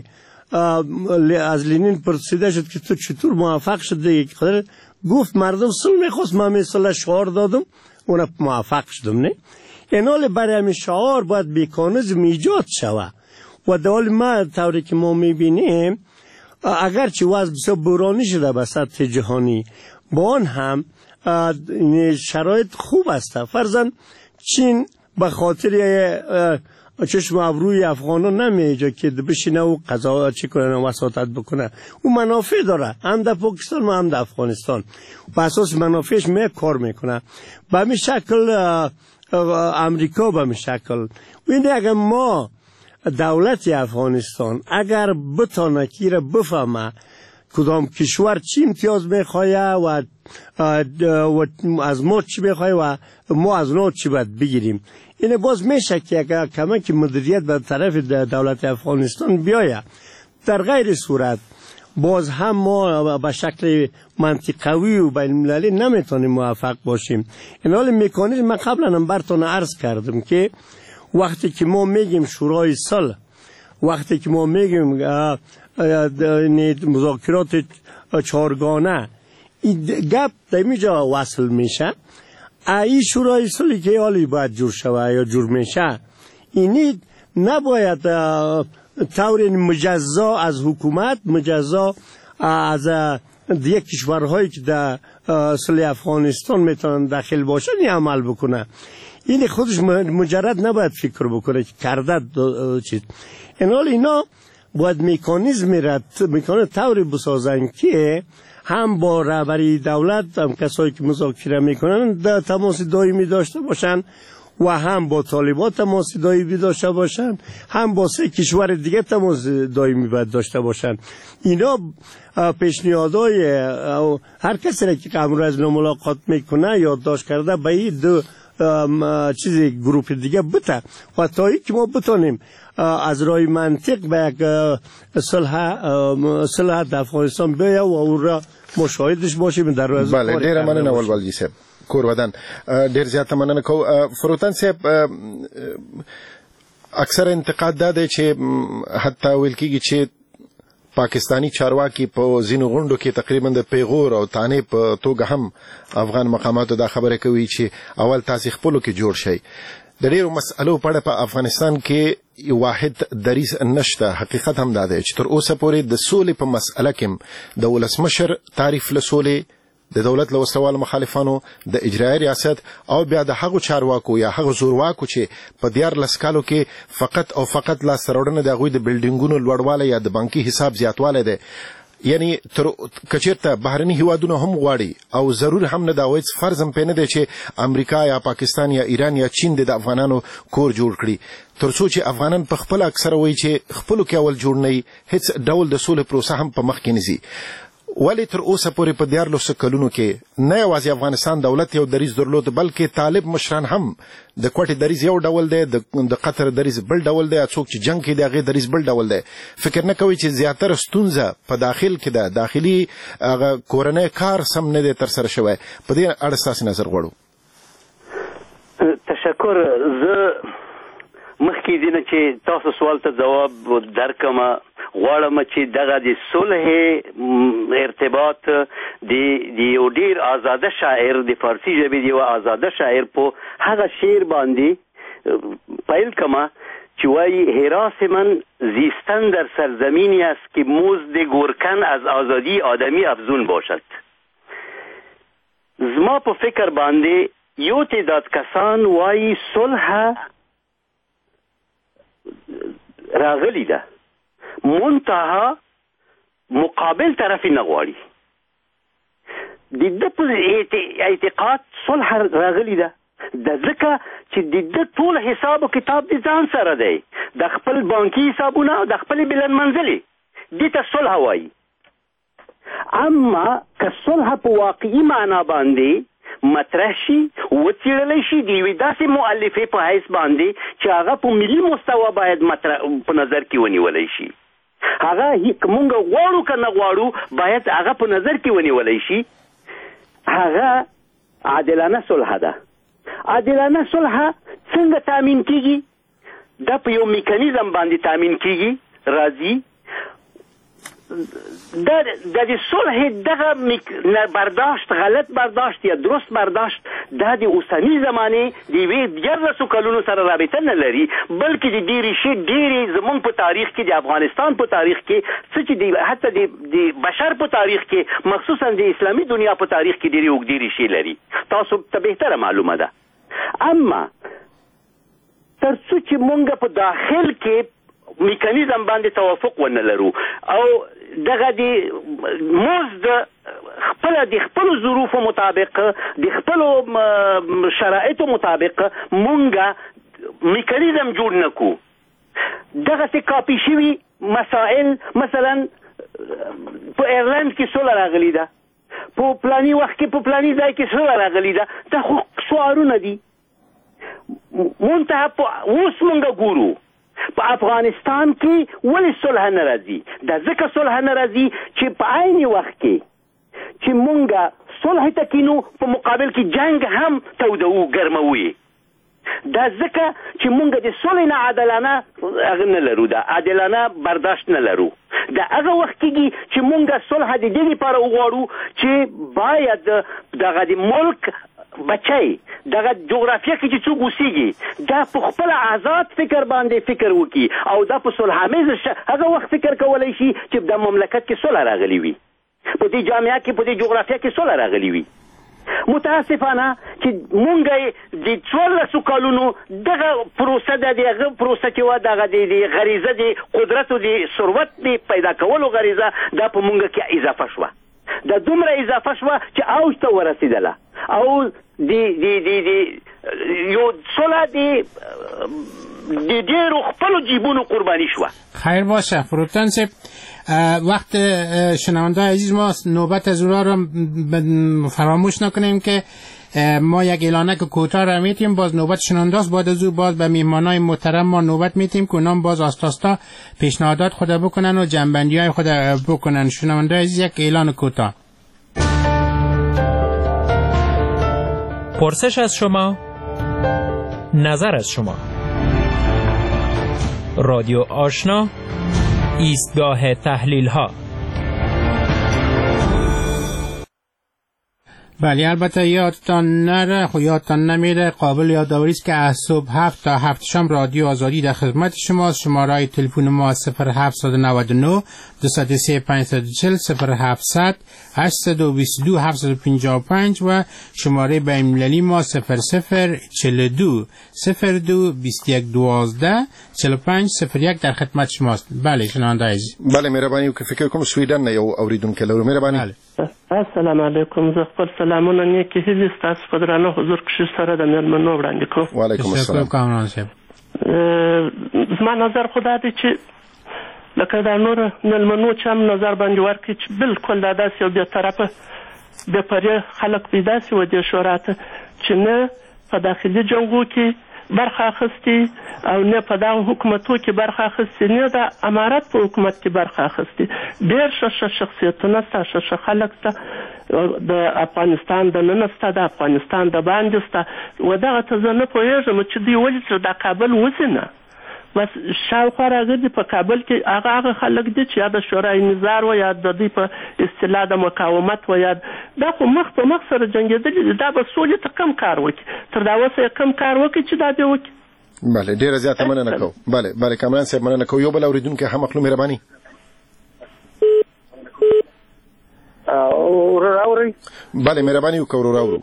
M: از لینین پرسیده شد که تو چطور موفق شده؟ گفت مردم صلح میخواست، من مثلا شعار دادم اون موفق شدم. نه این حال برای همین شعار باید میکانیزم ایجاد شوه و در حال ما طوری که ما میبینیم اگرچه وضع بسیار بحرانی شده به سطح جهانی، با آن هم شرایط خوب است. فرضاً چین به خاطر چشم ابروی افغانان نمیجا که بشینه و قضا چی کنه و وساطت بکنه. او منافع داره، هم در پاکستان و هم در افغانستان، به اساس منافعش کار میکنه. به همین شکل امریکا به همین شکل. و اگر ما دولت افغانستان اگر بتانه که را بفهمه کدام کشور چی امتیاز میخواه و از ما چی میخواه و ما از ما چی باید بگیریم، این باز میشه که اگر کمک مدیریت به طرف دولت افغانستان بیایه. در غیر صورت باز هم ما به شکل منطقوی و بین المللی نمیتونیم موفق باشیم. این حال مکانیزم من قبلا هم براتون عرض کردم که وقتی که ما میگیم شورای صلح، وقتی که ما میگیم مذاکرات چهارگانه، این گپ در اینجا وصل میشه. این شورای صلحی که حالی باید جور شوه یا جور میشه، اینی نباید طور مجزا از حکومت، مجزا از دیگه کشورهایی که در صلح افغانستان میتونن داخل باشن عمل بکنه. این خودش مجرد نباید فکر بکنه که کرده چیز. این حال اینا باید میکانیزم طوری بسازن که هم با رهبری دولت، هم کسایی که مذاکره میکنن در تماس دائمی داشته باشن و هم با طالبان تماس دائمی داشته باشن، هم با 3 کشور دیگه تماس دائمی باید داشته باشن. اینا پیشنهادهای هر کسی را که امروز ملاقات میکنه یادداشت کرده به این 2 چیزی گروپ دیگه بته و تا که ما بتونیم از راه منطق به یک صلح در افغانستان بیا و او را مشاهدش باشیم در روز.
B: بله ډیر مننه ولولجی صاحب کور ودان ډیر زیاته مننه کو فروتن صاحب اکثر انتقاد ده چې حتی ویل کېږي چې پاکستانی چارواکي په ځینو غونډو کې تقریبا د پیغور او تانې په توګه هم افغان مقاماتو دا خبره کوي چې اول تاسو خپلو کې جوړ شئ. د ډیرو مسألو په اړه په افغانستان کې واحد دریځ نشته. حقیقت هم دا دی چې تر اوسه پورې د سولې په مسأله کې د ولسمشر تعریف له سولې، د دولت له وسوال مخالفانو، د اجرایي ریاست او بیا د هغو چارواکو یا هغو زورواکو چې په 14 کالو کې فقط او فقط لاسته راوړنه د هغوی د بلډینګونو لوړوالی یا د بانکي حساب زیاتوالی دی. یعنی تر کچیرته بهرني هیوادونه هم غواړي او ضرور هم نه دا وایي فرض هم پې نه دی چې امریکا یا پاکستان یا ایران یا چین د افغانانو کور جوړ کړي، تر څو چې افغانان په خپل اکثره وایي چې خپلو کې اول جوړ نه وي، هیڅ ډول د سولې پروسه هم په مخ کې نه ځي. ولی تر اوسه پورې په 14 کلونو کې نه یوازې افغانستان دولت یو دریځ درلود بلکې طالب مشران هم د کوټې دریځ یو ډول دی، د قطر دریځ بل ډول دی، څوک چې جنگ کې دی هغې دریځ بل ډول دی. فکر نه کوي چې زیاتره ستونزه په داخل کې ده، داخلي هغه کورنی کار سم نه دی ترسره شوی. په دې اړه ستاسې نظر غواړو.
A: تشکر. زه مخکې دې نه چې تاسو سوال ته جواب درکمه غواړم چې دغه د صلح ارتباط د یو ډیر آزاده شاعر د فارسی ژبې د یو آزاده شاعر په هغه شعر باندې پیل کما چې وایي حراس من زیستن در سرزمینی است که مزد گرکن از آزادی آدمی افزون باشد. زما په فکر باندې یو تعداد کسان وایي صلح راغلی ده، منتها مقابل طرفی نغواړي. د دې په اعتقاد صلح راغلی ده، د ځکه چې د دې ټول حساب او کتاب د ځان سره دی، د خپل بانکي حسابونه او د خپل بلند منزلي دې ته صلح وایي. اما که صلح په واقعي معنا باندې مطرح شي وڅېړلی شي د یوې داسې مؤلفې په حیث باندې چې هغه په ملي مستوه باید په نظر کې ونیولی شي، هغه مونږ غواړو که نه غواړو باید هغه په نظر کې ونیولی شي، هغه عادلانه صلح ده. عادلانه صلح څنګه تامین کیږي؟ دا په یو میکانیزم باندې تامین کیږي راځي. د صلح دغه برداشت، غلط برداشت یا درست برداشت، دا د اوسني زمانې د یوې 14 کلونو سره رابطه نه لري، بلکې د دې ریښې ډېرې زموږ په تاریخ کې، د افغانستان په تاریخ کې، څه چې حتی د بشر په تاریخ کې، مخصوصا د اسلامي دنیا په تاریخ کې ډېرې اوږدې ریښې لري. تاسو ته بهتره معلومه ده. اما تر څو چې مونږ په داخل کې میکانیزم باندې توافق ونه لرو او دغه د مزد د خپلو ظروفو مطابق، د خپلو شرایطو مطابق مونږ میکانیزم جوړ نکو، دغسې کاپي شوي مسائل، مثلا په ایرلند کې سوله راغلی ده، په پلاني وخت کې په پلاني ځای کې سوله راغلی ده، دا خو شعارونه دي. منتها اوس مونږ ګورو په افغانستان کې ولې صلح نه راځي؟ دا ځکه صلح نه راځي چې په عین وخت کې چې مونږ صلح ته کینو په مقابل کې جنگ هم تودوو، ګرموو. دا ځکه چې مونږ د صلح نه عادلانه نه لرو، دا عادلانه برداشت نه لرو. دا هغه وخت کېږي چې مونږ صلح د دې لپاره وغواړو چې باید دغه د ملک بچي دغه جغرافیه کې چې څوک اوسېږي دا په خپل آزاد فکر باندې فکر وکړي او دا په صلح امیز هغه وخت فکر کولی شي چې د مملکت کې صلح راغلی وي، په دې جامعه کې، په دې جغرافیه کې صلح راغلی وي. متاسفانه چې مونږ د 14 کالونو دغه پروسه ده، دغه پروسه چې وه دغه د غریزه د قدرت او د ثروت د پیدا کولو غریزه دا په مونږ کې اضافه شوه، دا دومره اضافه شوه چې اوج ته ورسېدله او د یو صلح د ډېرو خپلو جیبونو قرباني شوه.
J: خیر باشه فروتن صاحب، وقت شنونده عزیز ما نوبت از اونها رو فراموش نکنیم که ما یک اعلانک کوتاه را میتیم، باز نوبت شنانداست. بعد از او باز به میهمانای محترم ما نوبت میتیم که اونام باز آستاستا پیشنهادات خود بکنن و جنبندی های خود بکنن. شنونده عزیز، یک اعلان کوتاه.
N: پرسش از شما، نظر از شما. رادیو آشنا، ایستگاه تحلیل ها.
J: بله، البته یادتان نمیره، قابل یادآوری است که از صبح 7 تا 7 شام رادیو آزادی در خدمت شماست. شماره تلفن ما 0799 203 540 0700 822 755 و شماره بین‌المللی ما 0042 02 21 12 45 01 در خدمت شماست. بله شنونده عزیز.
B: بله مهرباني وکړئ. فکر کوم سویډن نه یو اوریدونکو لرو. مهرباني.
O: السلام علیکم. زه خپل سلامونه نیکې هیلې ستاسو په درانه حضور کښې سره د مېلمنو وړاندې کوم.
B: وعلیکم السلام.
O: زما نظر خو دا دی چې لکه دا نور مېلمنو چې هم نظر باندې ورکړي چې بالکل دا داسې یو بېطرفه بېپرې خلک پیدا سي و دې شورا ته چې نه په داخلي جنګو کې برخه اخیستي او نه په دغه حکومتو کې برخه اخیستي، نه د امارت په حکومت کې برخه اخیستي. ډېر ښه شخصیتونه سته، ښه خلک سته د افغانستان د ننه سته، د افغانستان د باندې سته. و دغه ته زه نه پوهېږم چې دوی ولې چې دا کابل وځي نه، بس شاوخوا راغلي په کابل کې هغه خلک دي چې یا د شورای نظار و یا د دوی په اصطلاح د مقاومت و یا دا خو مخ په مخ سره جنګېدلي دي. دا به سولې ته کم کار وکړي، تر دا اوسه یې کم کار وکړي چې دا به وکړي.
B: بله ډیره زیاته مننه کوم. بله کامران صاحب مننه کوم. یو بل اوریدونکي هم مخلو مهرباني.
F: اوري
B: بله مهرباني وکړو اورو.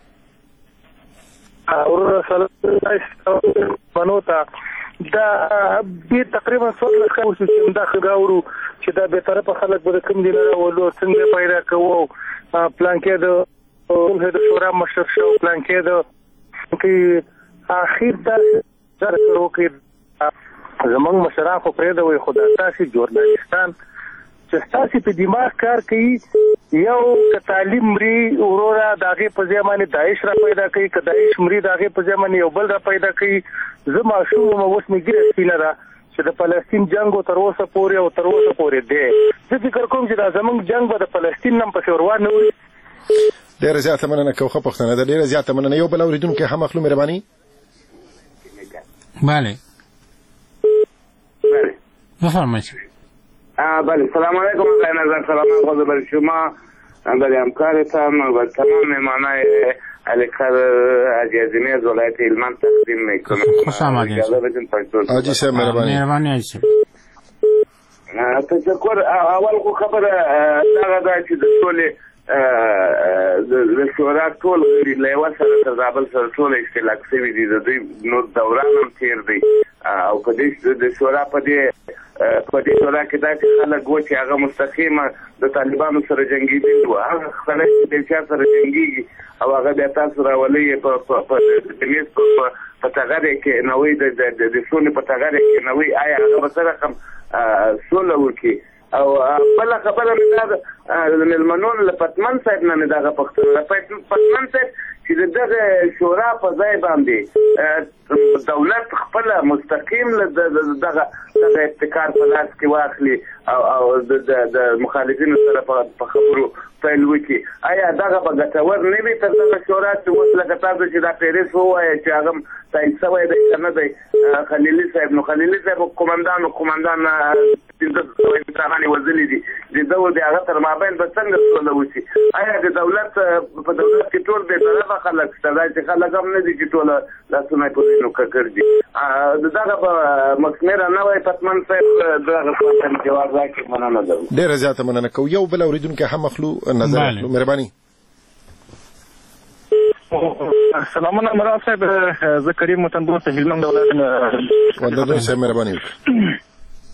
F: سلام بنوتا دا به تقریبا څو خو چې دا خبرو چې دا به طرفه خلک به کوم دي نه ولو څنګه پیدا کوو پلان کې د شورا مشر شو پلان کې د کې اخیر تر ورو کې زمونږ مشران خو پرې دا وي خدای تاسو جورنالستان چې تاسو په دماغ کار کوي یو تعلیم مری اورورا داغه په ځمانه داعش را پیدا کوي که داعش مری داغه په ځمانه یو بل را پیدا کوي. زما شو مو اوس میګره سپینه ده چې د فلسطین جنگ تر اوسه پورې دی. زه فکر کوم چې دا زمونږ جنگ به د فلسطین نم په روان نه وي.
B: ډیره زیاته مننه کوم. خو پښتنه ده ډیره زیاته مننه. یو بل اوریدونکو هم مخلو مهرباني.
J: بله بفرمایید.
P: بله سلام علیکم. آقای نظر سلام خود بر شما، بر همکارتان و بر تمام مهمانای علیکر عزیزمی از ولایت هلمند تقدیم میکنم.
J: خوش آمدید.
B: حاجی صاحب
J: مهربانی حاجی.
P: تشکر. اول خو خبره دغه ده چې د ټولې د شورا ټول غړي له یوه سره تر زابل سره ټول اشتراک شوي دي. د دوی نور دوران هم تېر دی او په دې د شورا په دې شورا کې داسې خلک وو چې هغه مستقیمه د طالبانو سره جنګېدلي وو. هغه خلک چې د چا سره جنګېږي او هغه بیا تاسو راولئ په میز په ټغر یې کېنوئ، د سولې په ټغر یې کېنوئ، آیا هغه به څه رقم سوله وکړي؟ او بله خبره مې دا ده د مېلمنو له پتمن صاحب نه مې دغه پوښتنه پتمن صاحب چې د دغه شورا په ځای باندې دولت خپله مستقیم دغه ابتکار په لاس کې واخلي او د مخالفینو سره په خبرو پیل وکړي، آیا دغه به ګټور نه وي تر دغه شورا چې اوس لکه تاسو چې دا پیرس ووایه چې هغه تایید شوی دی که نه دی خلیلي صاحب؟ نو خلیلي صاحب قومندان پنځه سوه انسانان یې وژلي دي، د ده د هغه تر مابین به څنګه سوله وشي؟ آیا د دولت په دولت کې ټول بې طرفه خلک شته؟ داسې خلک هم نه دي چې ټوله لاسونه یې په وینو ککړ دي. د دغه به مکمره نه وای پتمن صاحب دغه پوښتنې جواب راکړي. مننه درم.
B: ډېره زیاته مننه کوو. یو بل اورېدونکی هم اخلو نظر اخلو. مهرباني.
F: سلامونه مراد صاحب، زه کریم وطن دوست هلمند ولایت نه
B: وندردون صاحب مهرباني وکړئ.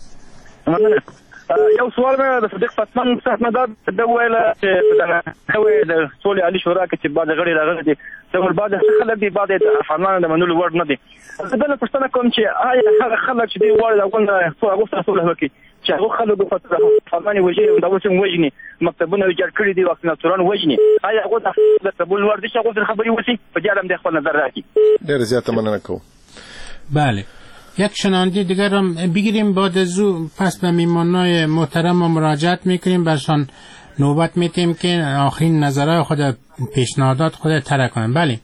F: یو سوال مې د صدیق پتمن صاحب نه دا وویله چې د سولې عالي شورا کې چې بعضې غړي راغلي دي ډول بعضې خلک دي بعضې د افغانانو د منلو وړ نه دي. زه بله پوښتنه کوم چې آیا هغه خلک چې دوی غواړي د افغان څو اګوست سره سوله وکړي
Q: چې هغه خلکو په فرمانه وجې دا وسم وجني مکتبونه جوړ کړی دي واکسیناتوران وجني آیا هغه د قبول ور دي چې هغه خبري وسی په جالم د خپل نظر راکړي.
B: ډیر زیاته مننه کوم.
J: بله یک شنونده دیگر هم بگیریم. بعد از او پس به میمانای محترم و مراجعت میکنیم، برشان نوبت میتیم که آخرین نظرهای خود پیشنهادات خود طرح کنیم. بله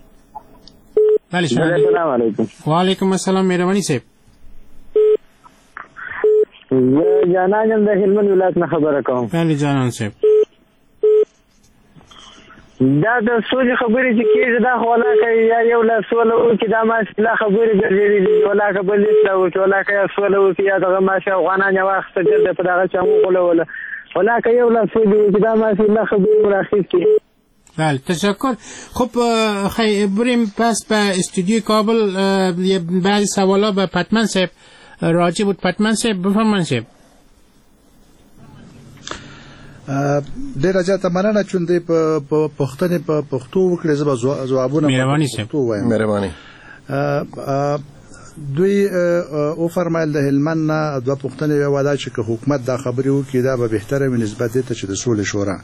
R: السلام علیکم.
J: و علیکم السلام. مهربانی صاحب.
R: جانانم د هلمند ولایت نه خبره کوم.
J: بله جانان صاحب.
R: دا د سولې خبرې چې کېږي دا خو ولاکه یا یو لا سوله وکړي دا ماشله خبرې ګرځېدلې دي ولاکه بل اسله وکړي ولاکه یا سوله وکړي یا دغه ماشه افغانان یې واخیسته ګرده په دغه چا وغولوله ولاکه یو لا سولې وکړي دا ماشله خبرې راخیستې.
J: بله تشکر. خب بریم پس به استودیوی کابل. بعضی سوالا به پتمن صاحب راجع بود. پتمن صاحب بفرمایید صاحب.
L: ډیره زیاته مننه چې دوی په پښتنې په پښتو وکړي. زه به ځوابونه
J: مهرباني صاحب
B: مهرباني.
L: دوی او فرمایل د هلمند نه دوه پښتنې وواده چې که حکومت دا خبرې وکړي دا به بهتره وي نسبت ته چې د سولې شورا.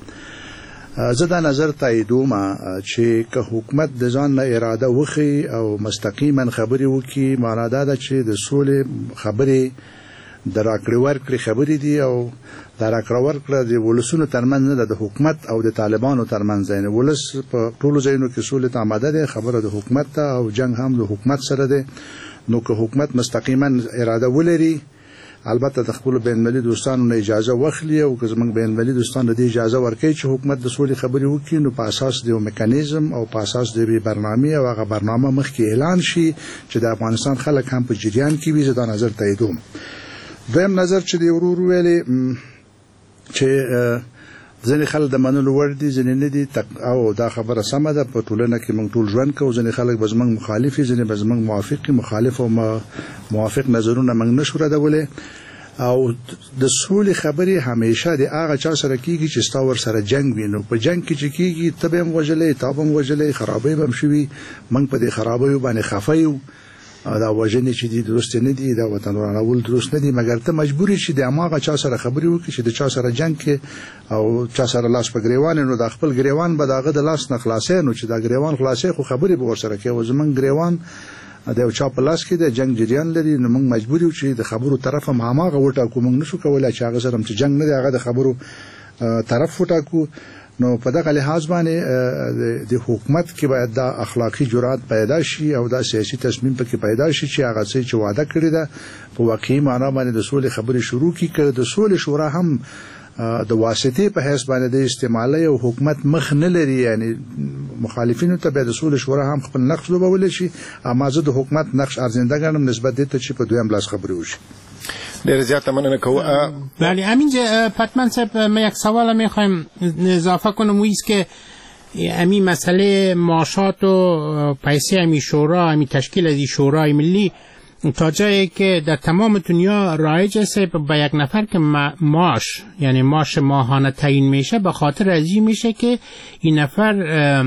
L: زه دا نظر تاییدوم چې که حکومت د ځان نه اراده وخی او مستقیما خبرې وکړي معنا دا ده چې د سولې خبرې د راکړې ورکړې خبرې دي او دا راکړه ورکړه د ولسونو ترمنځ نه ده، د حکومت او د طالبانو ترمنځ نه. ولس په ټولو ځایونو کې سولې ته آماده دی، خبره د حکومت ته او جنگ هم د حکومت سره دی. نو که حکومت مستقیما اراده ولري البته د خپل بین‌المللي دوستانو نه اجازه واخلي او که زمونږ بین‌المللي دوستان د دې اجازه ورکړي چې حکومت د سولې خبرې وکړي نو په اساس د یو میکانیزم او په اساس د برنامې او هغه برنامه مخکې اعلان شي چې د افغانستان خلک هم په جریان کې وي. زه دا نظر تاییدوم. دویم نظر چې دی ورور ویلي چې ځینې خلک د منلو وړ دي ځینې نه دي او دا خبره سمه ده. په ټولنه کې موږ ټول ژوند کوو، ځینې خلک به زموږ مخالف وي، ځینې به زموږ موافق وي. مخالف او موافق نظرونه موږ نشو ردولی او د سولې خبرې همیشه د هغه چا سره کیږي چې ستا ور سره جنگ وي. نو په جنگ کې چې کیږي ته به هم وژلې تا به هم وژلې خرابۍ به هم شوي. موږ په دې خرابیو باندې خفه یو. دا وژنې چې دي درست نه دي، دا وطن ورانول درست نه دي، مګر ته مجبورې چې د هماغه چا سره خبرې وکړي چې د چا سره جنگ کې او چا سره لاس په ګریوان نو د خپل ګریوان به دغه د لاس نه خلاصې نو چې دا ګریوان خلاصې خو خبرې به ورسره کوي. او زمونږ ګریوان د یو چا په لاس کې د جنگ جریان لري نو موږ مجبور یو چې د خبرو طرف هم هماغه وټاکو. موږ نشو کولای چې هغه سره چې جنگ نه دی هغه د خبرو طرف وټاکو. نو په دغه لحاظ باندې د حکومت کې باید دا اخلاقی جرأت پیدا شي او دا سیاسي تصمیم پکې پیدا شي چې هغه څه چې وعده کړی ده په واقعي معنا باندې د سولې خبرې شروع کړي. د سولې شورا هم د واسطې په حساب باندې د استعمالي او حکومت مخ نه لري، یعنی مخالفینو ته به د سولې شورا هم خپل نقش لوبول شي. اما زه د حکومت نقش ارزنده ګڼم نسبت ته چې په دویم لاس خبرې وشي.
B: ډیر زیاته مننه کوم.
J: بله همینجا پتمن صاحب ما یک سوال میخوایم اضافه کنم و ایست که امی مسئله معاشات و پیسه امی شورا امی تشکیل از شورای ملی تا جایی که در تمام دنیا رایج است به یک نفر که معاش یعنی معاش ماهانه تعیین میشه به خاطر از این میشه که این نفر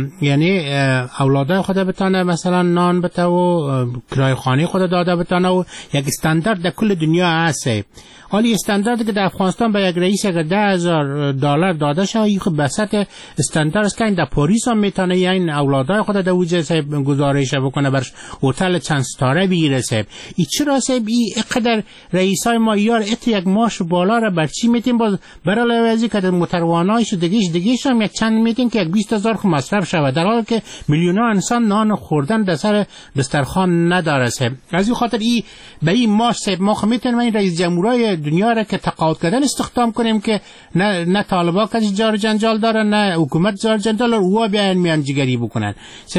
J: یعنی اولادای خود بتانه مثلا نان بده و کرایه خانه خود داده بتانه و یک استاندارد در کل دنیا هست. حالی استانداردی که در افغانستان به یک رئیس اگر $10,000 داده شه این خب بسط استاندارد است که این در پاریس هم میتونه این اولادای خود در وجه صاحب گزارش بکنه برش هتل چند ستاره بگیره صاحب. این چرا صاحب این قدر رئیسای ما یار ات یک ماش بالا را برچی میتیم باز برای لوازی که متروانایش و دیگیش هم یک چند میتیم که یک 20,000 خو مصرف شود در حالی که میلیون ها انسان نان خوردن در سر دسترخوان نداره صاحب. از این خاطر این به این ماش صاحب ما خو میتونیم این رئیس جمهورای دنیا را که تقاعد کردن استخدام کنیم که نه طالبا کسی جار جنجال داره نه حکومت جار جنجال داره او بیان میانجیگری بکنن.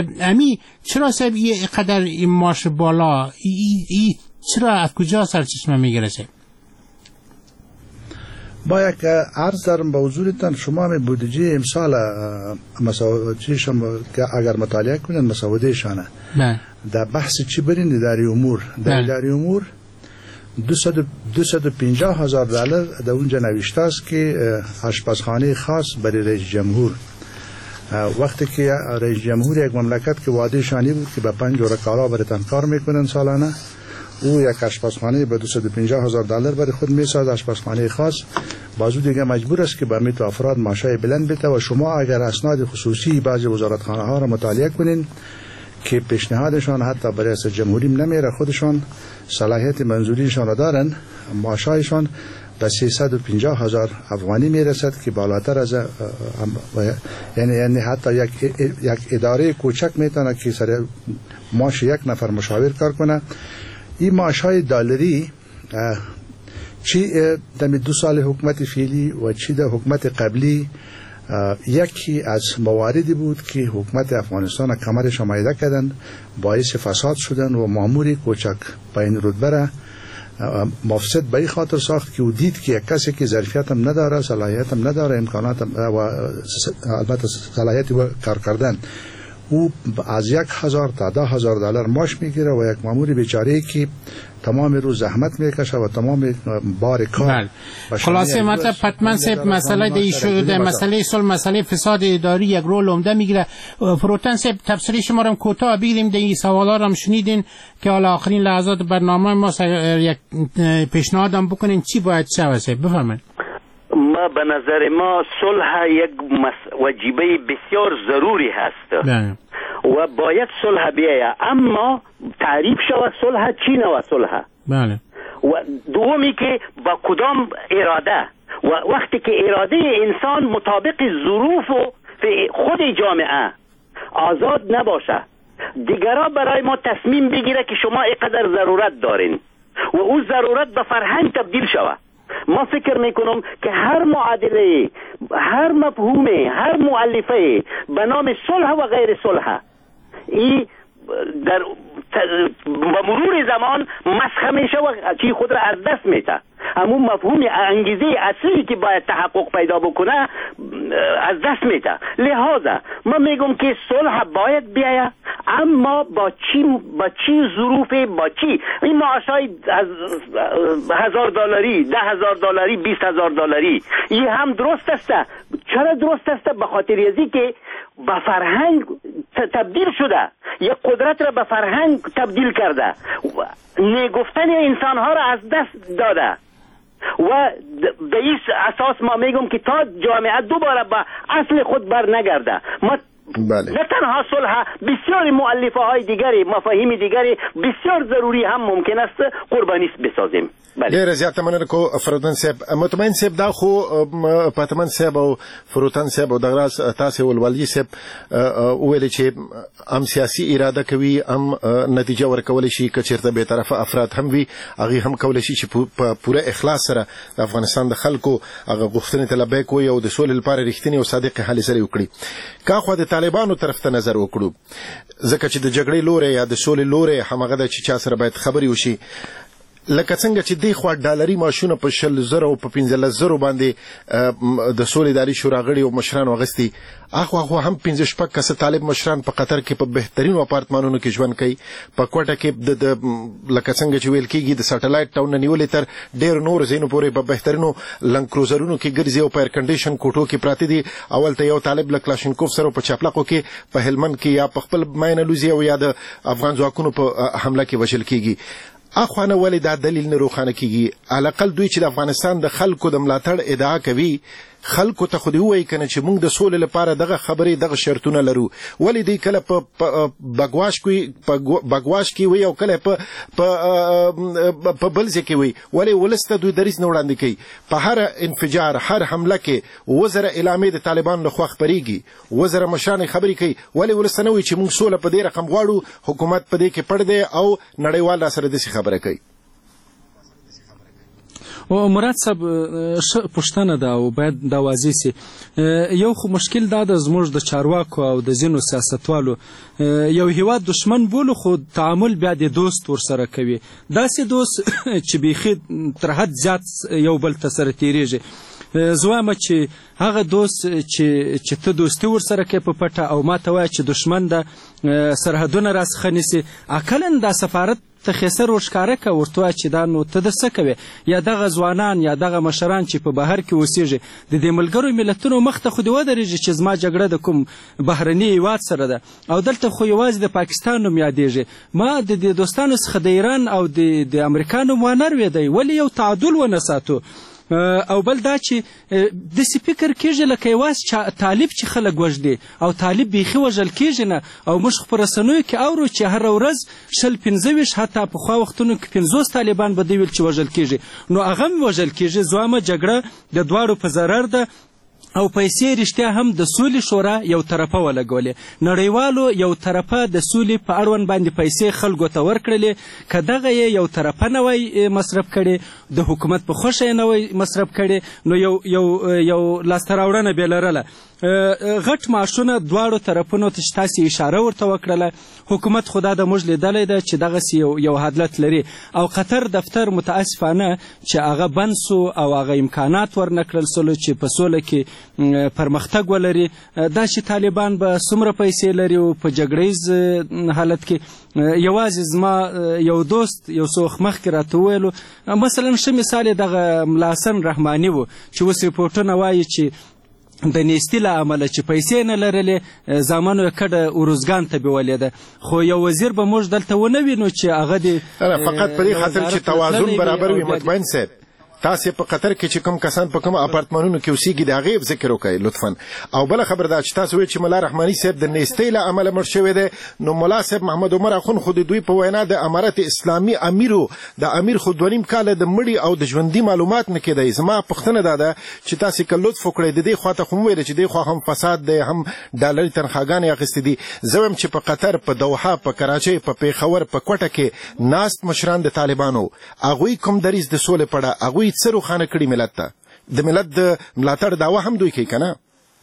J: امی چرا صاحب این قدر این ماش بالا ای چرا از کجا سرچشمه میگیره صاحب؟
L: با یک عرض دارم به حضورتان شما می بودجه امسال مساواتیشم که اگر مطالعه کنن مساواده شانه در بحث چی برین اداری امور در اداری امور $250,000 در اونجا نوشته است که آشپزخانه خاص برای رئیس جمهور. وقتی که رئیس جمهور یک مملکت که وعده شانی بود که به 5 کارا برای کار میکنن سالانه او یک آشپزخانه به $250,000 برای خود میسازد، آشپزخانه خاص. بازو دیگه مجبور است که به میت افراد معاشای بلند بده. و شما اگر اسناد خصوصی بعضی وزارتخانه ها را مطالعه کنین که پیشنهادشان حتی برای ریاست جمهوری نمیره، خودشان صلاحیت منظوریشان را دارن، معاشایشان به 350,000 افغانی میرسد که بالاتر از یعنی حتی یک اداره کوچک میتونه که سر معاش یک نفر مشاور کار کنه. این معاشهای دلاری چی در 2 سال حکومت فعلی و چی در حکومت قبلی یکی از مواردی بود که حکومت افغانستان کمرش مایده کردن، باعث فساد شدن و ماموری کوچک پایین رتبه را مفسد به این خاطر ساخت که او دید که یک کسی که ظرفیت هم نداره، صلاحیت هم نداره، امکانات هم و البته صلاحیت و کار کردن، او از $1,000 تا $10,000 معاش میگیره و یک مامور بیچاره که تمام روز زحمت میکشه و تمام بار کار.
J: خلاصه مطلب پتمن صاحب مسئله مسئله صلح، مسئله فساد اداری یک رول عمده میگیره. فروتن صاحب تفسیر شما رو کوتاه بگیریم، این سوالا رو هم شنیدین که حالا آخرین لحظات برنامه ما یک پیشنهاد هم بکنین چی باید شه. بفرمایید.
A: ما به نظر ما صلح یک وجیبه بسیار ضروری هست و باید صلح بیاید، اما تعریف شود صلح چی نوع صلح.
J: بله.
A: و دومی که با کدام اراده، و وقتی که اراده انسان مطابق ظروف و خود جامعه آزاد نباشه، دیگرها برای ما تصمیم بگیره که شما اینقدر ضرورت دارین و او ضرورت به فرهنگ تبدیل شود. ما فکر میکنم که هر معادله، هر مفهوم، هر مؤلفه به نام صلح و غیر صلح این در با مرور زمان مسخ میشه و چی خود را از دست میده. همون مفهوم انگیزه اصلی که باید تحقق پیدا بکنه از دست میده. لحاظا من میگم که صلح باید بیاید، اما با چی ظروف، با چی این معاشای $1,000، $10,000، $20,000 این هم درست است. چرا درست است؟ به خاطر ازی که به فرهنگ تبدیل شده، یک قدرت را به فرهنگ تبدیل کرده، نگفتن انسان ها را از دست داده و به این اساس ما میگم که تا جامعه دوباره به اصل خود بر نگرده، ما
B: بله.
A: نه تنها صلح، بسیاری مؤلفه های دیگری، مفاهیم دیگری بسیار ضروری هم ممکن است قربانی بسازیم.
B: ډیره زیاته مننه کو فروتن صاحب. مطمئن صاحب دا خو پاتمن صاحب او فروتن صاحب او دغه تاسو ولولي صاحب ویل چې ام سیاسي اراده کوي، ام نتیجه ورکول شي کچیرته به طرفه افراد هم وي، هغه هم کول شي چې په پوره اخلاص سره د افغانستان د خلکو هغه غوښتنې طلبه کوي او د سولې لپاره رښتینی او صادق حل سره وکړي. کا خو د طالبانو طرف ته نظر وکړو، ځکه چې د جګړې لوري یا د سولې لوري همغه د چا سره باید خبري وشي. لکه څنګه چې دی خو ډالري ماشونه په 10,000 او په 15,000 باندې د سولې اداري شورا غړي او مشران وغستي، اخو هم 15 کس طالب مشران په قطر کې په بهترینو اپارتمانونو کې ژوند کوي، په کوټه کې د لکه څنګه چې ویل کېږي د سټلایټ ټاون نیولې تر ډېر نور زینو پورې په بهترینو لنګ کروزرونو کې ګرځي او په ایر کنډیشن کوټو کې پراته دي. اول ته یو طالب لکلاشینکوف سره په چاپلاقو کې په هلمند کې یا په خپل ماینلوزي او یا د افغان ځواکونو په حمله کې وژل کېږي. اخوانه ولې دا دلیل نه روښانه کیږي؟ علاقل دوی چې د افغانستان د خلکو د ملاتړ ادعا کوي، خلکو ته خو دی وایي کنه چې موږ د سولې لپاره دغه خبرې دغه شرطونه لرو، ولې دی کله په بګواش کې وي او کله په بل ځای کې وي، ولې ولسته دوی دریځ نه وړاندې کوي؟ په هر انفجار، هر حمله کې وزره اعلامیې د طالبانو لخوا خپرېږي، وزره مشران خبرې کوي، ولې ولسته نه وایي چې موږ سوله په دې رقم غواړو، حکومت په دې کې پړ دی او نړیوال راسره داسې خبره کوي.
E: او مراد صاحب پښتنه دا او باید دا واضح سي، یو خو مشکل دا د زموږ د چارواکو او د ځینو سیاستوالو یو هیواد دشمن بولو خو تعامل بیا د دوست ورسره کوي، داسې دوست چې بیخي تر حد زیات یو بل ته سره تیریږي. زوامه چې هغه دوست چې ته دوستي ورسره کوي په پټه او ما ته وایي چې دشمن د سرحدونه راڅخه نیسي، اکلن دا سفارت ته خسر ورښکاره که ورته وایه چې دا نو ته د څه کوې یا دغه ځوانان یا دغه مشران چې په بهر کې اوسېږي د دې ملګرو ملتونو مخ ته خو دې ودرېږي چې زما جګړه د کوم بهرني هیواد سره ده او دلته خو یوازې د پاکستان نوم یادېږي ما د دې دوستانو څخه د ایران او د امریکا نوم وانه لوېدی ولې یو تعادل ونه ساتو او بل دا چې داسې فکر کېږي لکه یوازې طالب چې خلک وژني او طالب بیخي وژل کېږي نه او موږ په رسنیو کې اورو چې هره ورځ 15 حتی پخوا وختونو کې 50 طالبان به دوی ویل چې وژل کېږي نو هغه هم وژل کېږي زوامه جګړه د دواړو په ضرر ده او پیسې رښتیا هم د سولې شورا یو طرفه ولګولې نړیوالو یو طرفه د سولې په اړوند باندې پیسې خلکو ته ورکړلې که دغه یې یو طرفه نه وای مصرف کړي د حکومت په خوښه یې نه وای مصرف کړي نو یو لاسته راوړنه بې لرله غټ معاشونه دواړو طرفونو ته چې تاسې اشاره ورته وکړله حکومت خو دا د موږ لیدلی ده چې دغسې یو حدلت لري او قطر دفتر متاسفانه چې هغه بند سو او هغه امکانات ورنه کړل سولو چې په سوله کې پرمختګ ولري دا چې طالبان به څومره پیسې لري او په جګړیز حالت کې یوازې زما یو دوست یو څه وخت مخکې راته وویلو مثلا ښه مثال یې دغه ملا حسن رحماني و چې اوس ریپورټونه وایي چې د نیستي له امله چې پیسې نه لرلې زامنو یې کډه اروزګان ته بیولېده خو یو وزیر به موږ دلته ونه وینو چې هغه د
B: فقط په دې خاطر چې توازن برابر وي مطمئن صاحب تاسې په قطر کې چې کوم کسان په کوم اپارتمانونو کې اوسېږي د هغې ذکر وکړئ لطفا او بله خبر دا چې تاسو وایئ چې ملا رحماني صاحب د نیستۍ له امله مړ شوی دی نو ملا صاحب محمد عمر اخون خو د دوی په وینا د امارت اسلامي امیرو د امیر خو 2.5 کاله د مړي او د ژوندي معلومات نه کېدی زما پوښتنه دا ده چې تاسې که لطف وکړئ د دې خواته خو مو ویله چې دې خوا هم فساد دی هم ډالري تنخواګانې اخیستې دي زه وایم چې په قطر په دوحه په کراچۍ په پیښور په کوټه کې ناست مشران د طالبانو هغوی کوم دریځ د سولې په اړه هغوی څه روښانه کړي ملت ته د ملت د ملاتړ دعوه هم دوی کوي که نه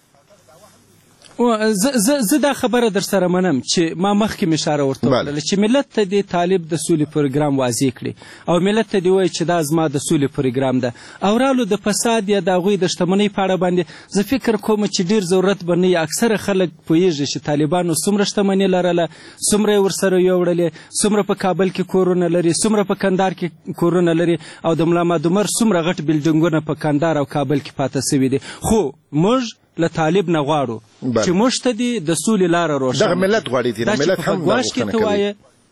E: زه دا خبره در سره منم چې ما مخکې مې اشاره ورته وکړله چې ملت ته دې طالب د سولې پروګرام واضح کړي او ملت ته دې وایي چې دا زما د سولې پروګرام ده او رالو د فساد یا د هغوی د شتمنۍ په اړه باندې زه فکر کوم چې ډېر ضرورت به نه وي اکثره خلک پوهېږي چې طالبانو څومره شتمني لرله څومره یې ورسره یوړلې څومره په کابل کې کورونه لري څومره په کندهار کې کورونه لري او د ملا محمد څومره غټ بلډینګونه په کندهار او کابل کې پاته سوي دي خو موږ له طالب نه غواړو چې موږ ته دې د سولې لاره روښانه
B: دغه ملت غواړي دي ملت هم
E: غوښتنه کوي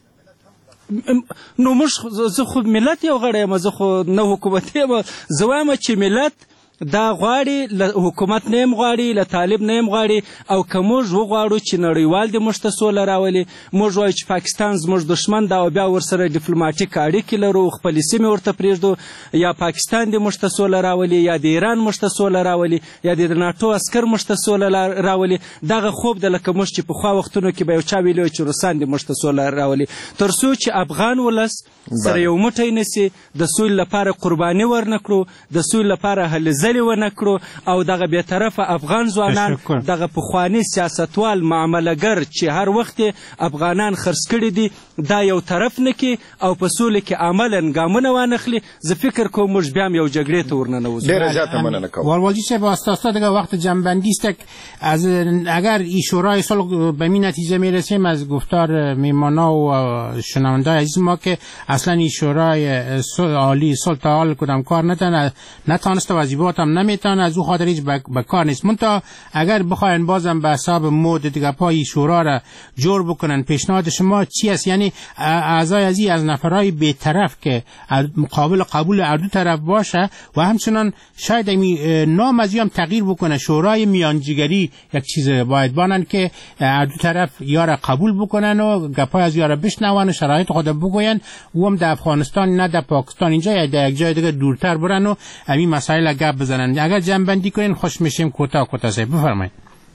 E: نو موږ زه خو ملت یو غړی یم زه خو نه حکومت یم زه وایم چې ملت دا غواړي له حکومت نه هم غواړي له طالب نه هم غواړي او که موږ وغواړو چې نړیوال دې موږ ته سوله راولي موږ وایو چې پاکستان زموږ دښمن ده او بیا ورسره ډیپلوماټیک اړیکې لرو خپلې سیمې ورته پرېږدو یا پاکستان دې موږ ته سوله راولي یا د ایران موږ ته سوله راولي یا د ناټو عسکر موږ ته سوله راولي دغه خوب ده لکه موږ چې پخوا وختونو کې به یو چا ویلي چې روسان دې موږ ته سوله راولي تر څو چې افغان ولس سره یو موټی نسي د سولې لپاره قرباني ورنه کړو د سولې لپاره هلې ځلې ونه کړو او دغه بېطرفه افغان ځوانان دغه پخواني سیاستوال معاملهګر چې هر وخت افغانان خرڅ کړي دي دا یو طرف نه کړي او په سولې کې عملا ګامونه وانخلي زه فکر کوم موږ بیا هم یو جګړې ته ورننوځو
B: ډېره زیاته مننه کوم
J: والواجی صاحب اساسا دیگه وقت جنبندی است از اگر این شورای صلح به این نتیجه میرسیم از گفتار میمانا و شنونده عزیز ما که اصلا این شورای عالی صلح تا حال کدام کار نتانست واجبات هم نمیتونه از او خاطر هیچ به کار نیست منتها اگر بخواین بازم به حساب مود دیگه پای شورا را جور بکنن پیشنهاد شما چی است یعنی اعضای از نفرای بی‌طرف که مقابل قبول هر دو طرف باشه و همچنان شاید نام از هم تغییر بکنه شورای میانجیگری یک چیز باید بانن که هر دو طرف یا را قبول بکنن و گپای از یا را بشنون و شرایط خود بگوین و هم در افغانستان نه در پاکستان اینجا یا در یک جای دیگه دورتر برن و همین مسائل گپ بزنن اگر جنبندی کنین خوش میشیم کوتاه صاحب بفرمایید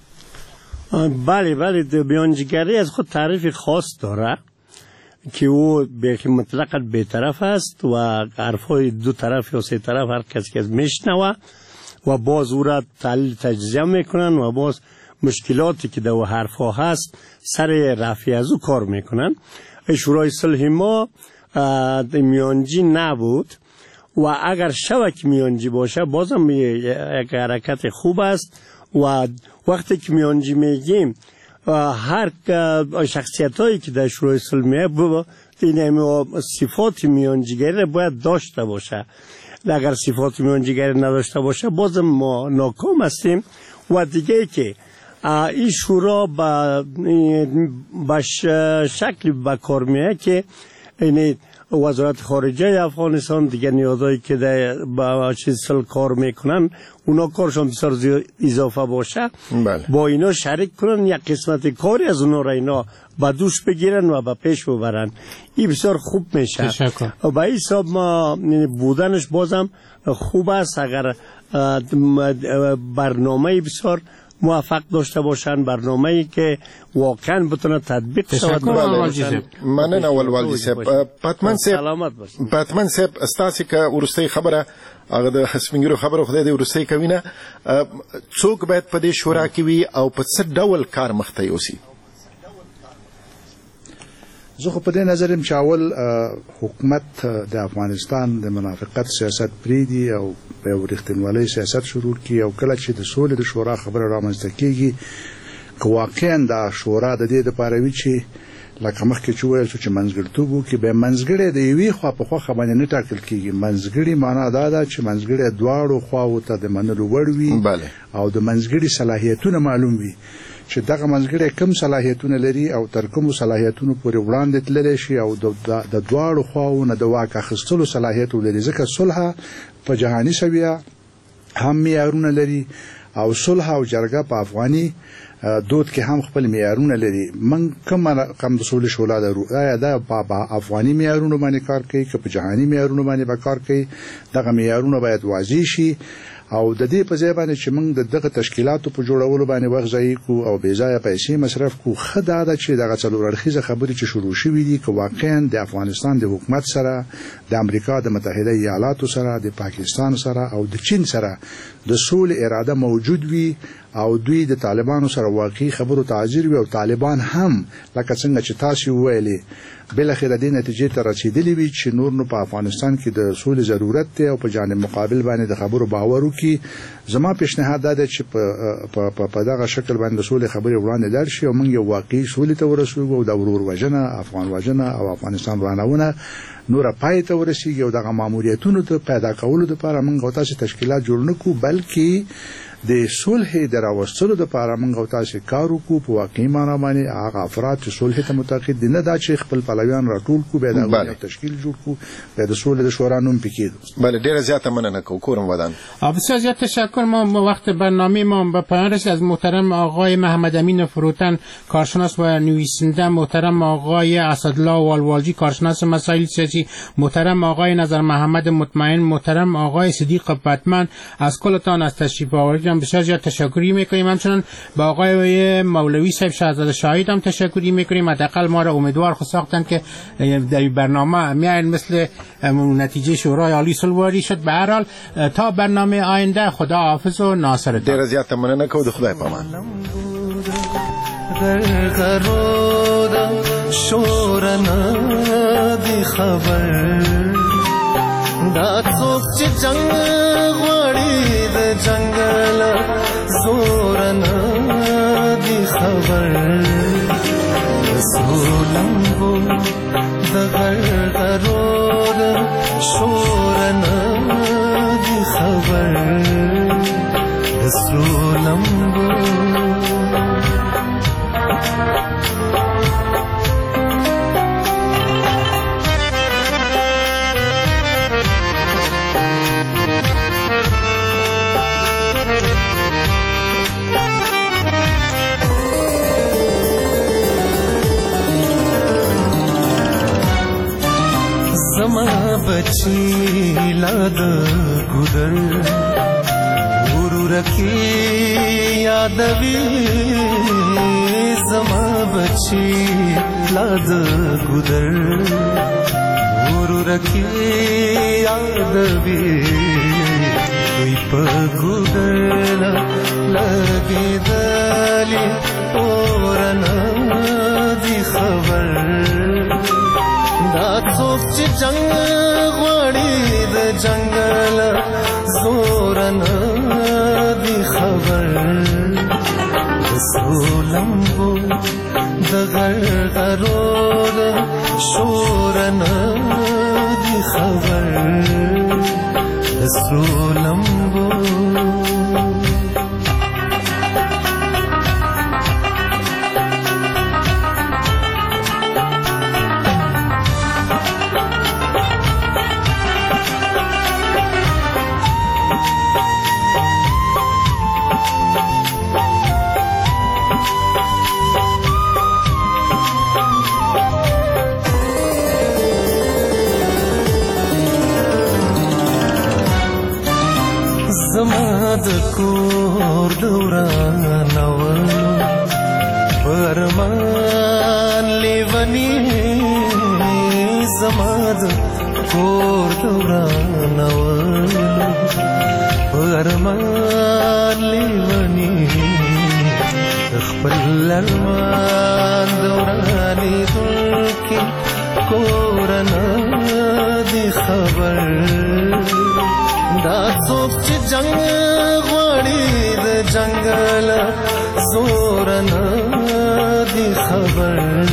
M: بله میانجیگری از خود تعریف خاص داره که او به مطلق بی‌طرف است و حرفای دو طرف یا سه طرف هر کسی که میشنوه و باز او را تحلیل تجزیه میکنن و باز مشکلاتی که در حرفها هست سر رفع از او کار میکنن شورای صلح ما میانجی نبود و اگر شوک میانجی باشه بازم یک حرکت خوب است و وقتی که میانجی میگیم هر شخصیت هایی که در شورای صلح این صفات میانجیگری باید داشته باشه. اگر صفات میانجیگری نداشته باشه بازم ما ناکام هستیم. و دیگه که این شورا به شکلی به کار میه که این وزارت خارجه افغانستان دیگه نیازایی که با چیز کار میکنن اونا کارشون بسیار اضافه باشه.
B: بله.
M: با اینا شریک کنن، یک قسمت کاری از اونا را اینا به دوش بگیرن و به پیش ببرن. این بسیار خوب میشه. و به حساب ما بودنش بازم خوب است اگر برنامه بسیار موفق داشته باشن، برنامه‌ای که واقعا بتونه تطبیق شود.
B: مننه والدی صاحب. پاتمن صاحب استاسي که ورستي خبره هغه د حسمنګرو خبره خدای دې ورستي کوي نه، څوک باید په دې شورا کې وي او په څه ډول کار مخته یوسي؟
L: زه خو په دې نظر يم چې اول حکومت د افغانستان د منافقت سیاست پریدي او په ورښتینوالۍ سیاست شروع کړي او کله چې د سولې د شورا خبره رامنځته کیږي که واقعا دا شورا د دې لپاره وي چې لکه مخکې چې ویل شو چې منځګړیتوب وکړي، به منځګړی د یوې خوا په خوښه باندې نه ټاکل کیږي. منځګړي معنا دا ده چې منځګړی دواړو خواو ته د منلو وړ وي او د منځګړي صلاحیتونه معلوم وي چې دغه منځګړی کم صلاحیتونه لري او تر کومو صلاحیتونو پورې وړاندې تللی شي او د دواړو خواو نه د واک اخیستلو صلاحیت ولري. ځکه صلح په جهاني سویه هم معیارونه لري او صلح او جرګه په افغاني دود کې هم خپل معیارونه لري. من کوم د سولې شورا لرو، آیا دا په افغاني معیارونو باندې کار کوي که په جهاني معیارونو باندې به کار کوي؟ دغه معیارونه باید واضح شي او د دې په ځای باندې چې موږ دغه تشکیلاتو په جوړولو باندې وخت ضایع کوو او بې ځایه پیسې مصرف کوو، ښه دا ده چې دغه څلور اړخیزه خبرې چې شروع شوي دي که واقعا د افغانستان د حکومت سره، د امریکا د متحده ایالاتو سره، د پاکستان سره او د چین سره د سولې اراده موجود وي او دوی د طالبانو سره واقعي خبرو ته حاضر وي او طالبان هم لکه څنګه چې تاسو ویلي بالاخره دې نتیجې ته رسیدلی وي چې نور نو په افغانستان کې د سولې ضرورت دی او په جانب مقابل باندې د خبرو باور وکړي. زما پیشنهاد دا دی چې په دغه شکل باندې سولې خبرې وړاندې لاړ شي او موږ یو واقعي سولې ته ورسوو او د ورور وژنه، افغان وژنه او افغانستان ورانونه نور پای ته ورسیږي او دغه ماموریتونو ته پیدا کولو لپاره موږ او تاسو تشکیلات جوړ نه کوو، بلکې د صلح د راوستلو لپاره موږ او تاسو کار وکړو په واقعي معنا باندې. هغه افراد چې صلح ته معتقد دي نه دا چې خپل پلویان راټول کو به د تشکیل جوړ کو به د صلح د شورا نوم پکې.
B: بله، ډیره زیاته مننه کوم ودان.
J: بسیار زیاد تشکر. ما وقت برنامه ما به پایان رسید. از محترم آقای محمد امین فروتن کارشناس و نویسنده، محترم آقای اسدالله والوالجی کارشناس مسائل سیاسی، محترم آقای نظر محمد مطمئن، محترم آقای صدیق پتمن، از کلتان از تشریف آوری بسیار زیاد تشکری میکنیم. همچنان با آقای مولوی صاحب شهزاده شاهید هم تشکری میکنیم. حداقل ما را امیدوار ساختن که در برنامه میاین مثل نتیجه شورای عالی صلح‌آوری شد. به هر حال تا برنامه آینده خدا حافظ و ناصر.
B: ډیر زیات مننه کوم. د خدای پامان.
S: دا څوک چې جنگ غواړي د جنگل زور نه دی خبر، سولمبو د غرغرور شور نه دی خبر، سولمبو बची लाद गुदर गुरु रखी यादवी समा बची लाद गुदर गुरु रखी यादवी कोई पगुदर लगे दली और दी खबर دا څوک چې جنگ غواړي د جنگل زور نه دی خبر، سولمبو د غرغرو شور نه دی خبر سرو لمبو زما د کور دورانولو پرمان لیونی زما د کور دورانولو پرمان لیونی خپل ارمان دورانی دلکی کورنا دی خبر دا څوک چې جنگ غواړي د جنگل زور نه دی خبر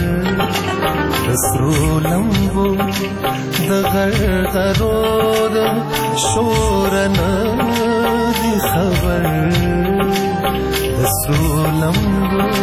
S: سرو لمبو د غرغرو د شور نه دی خبر سرو لمبو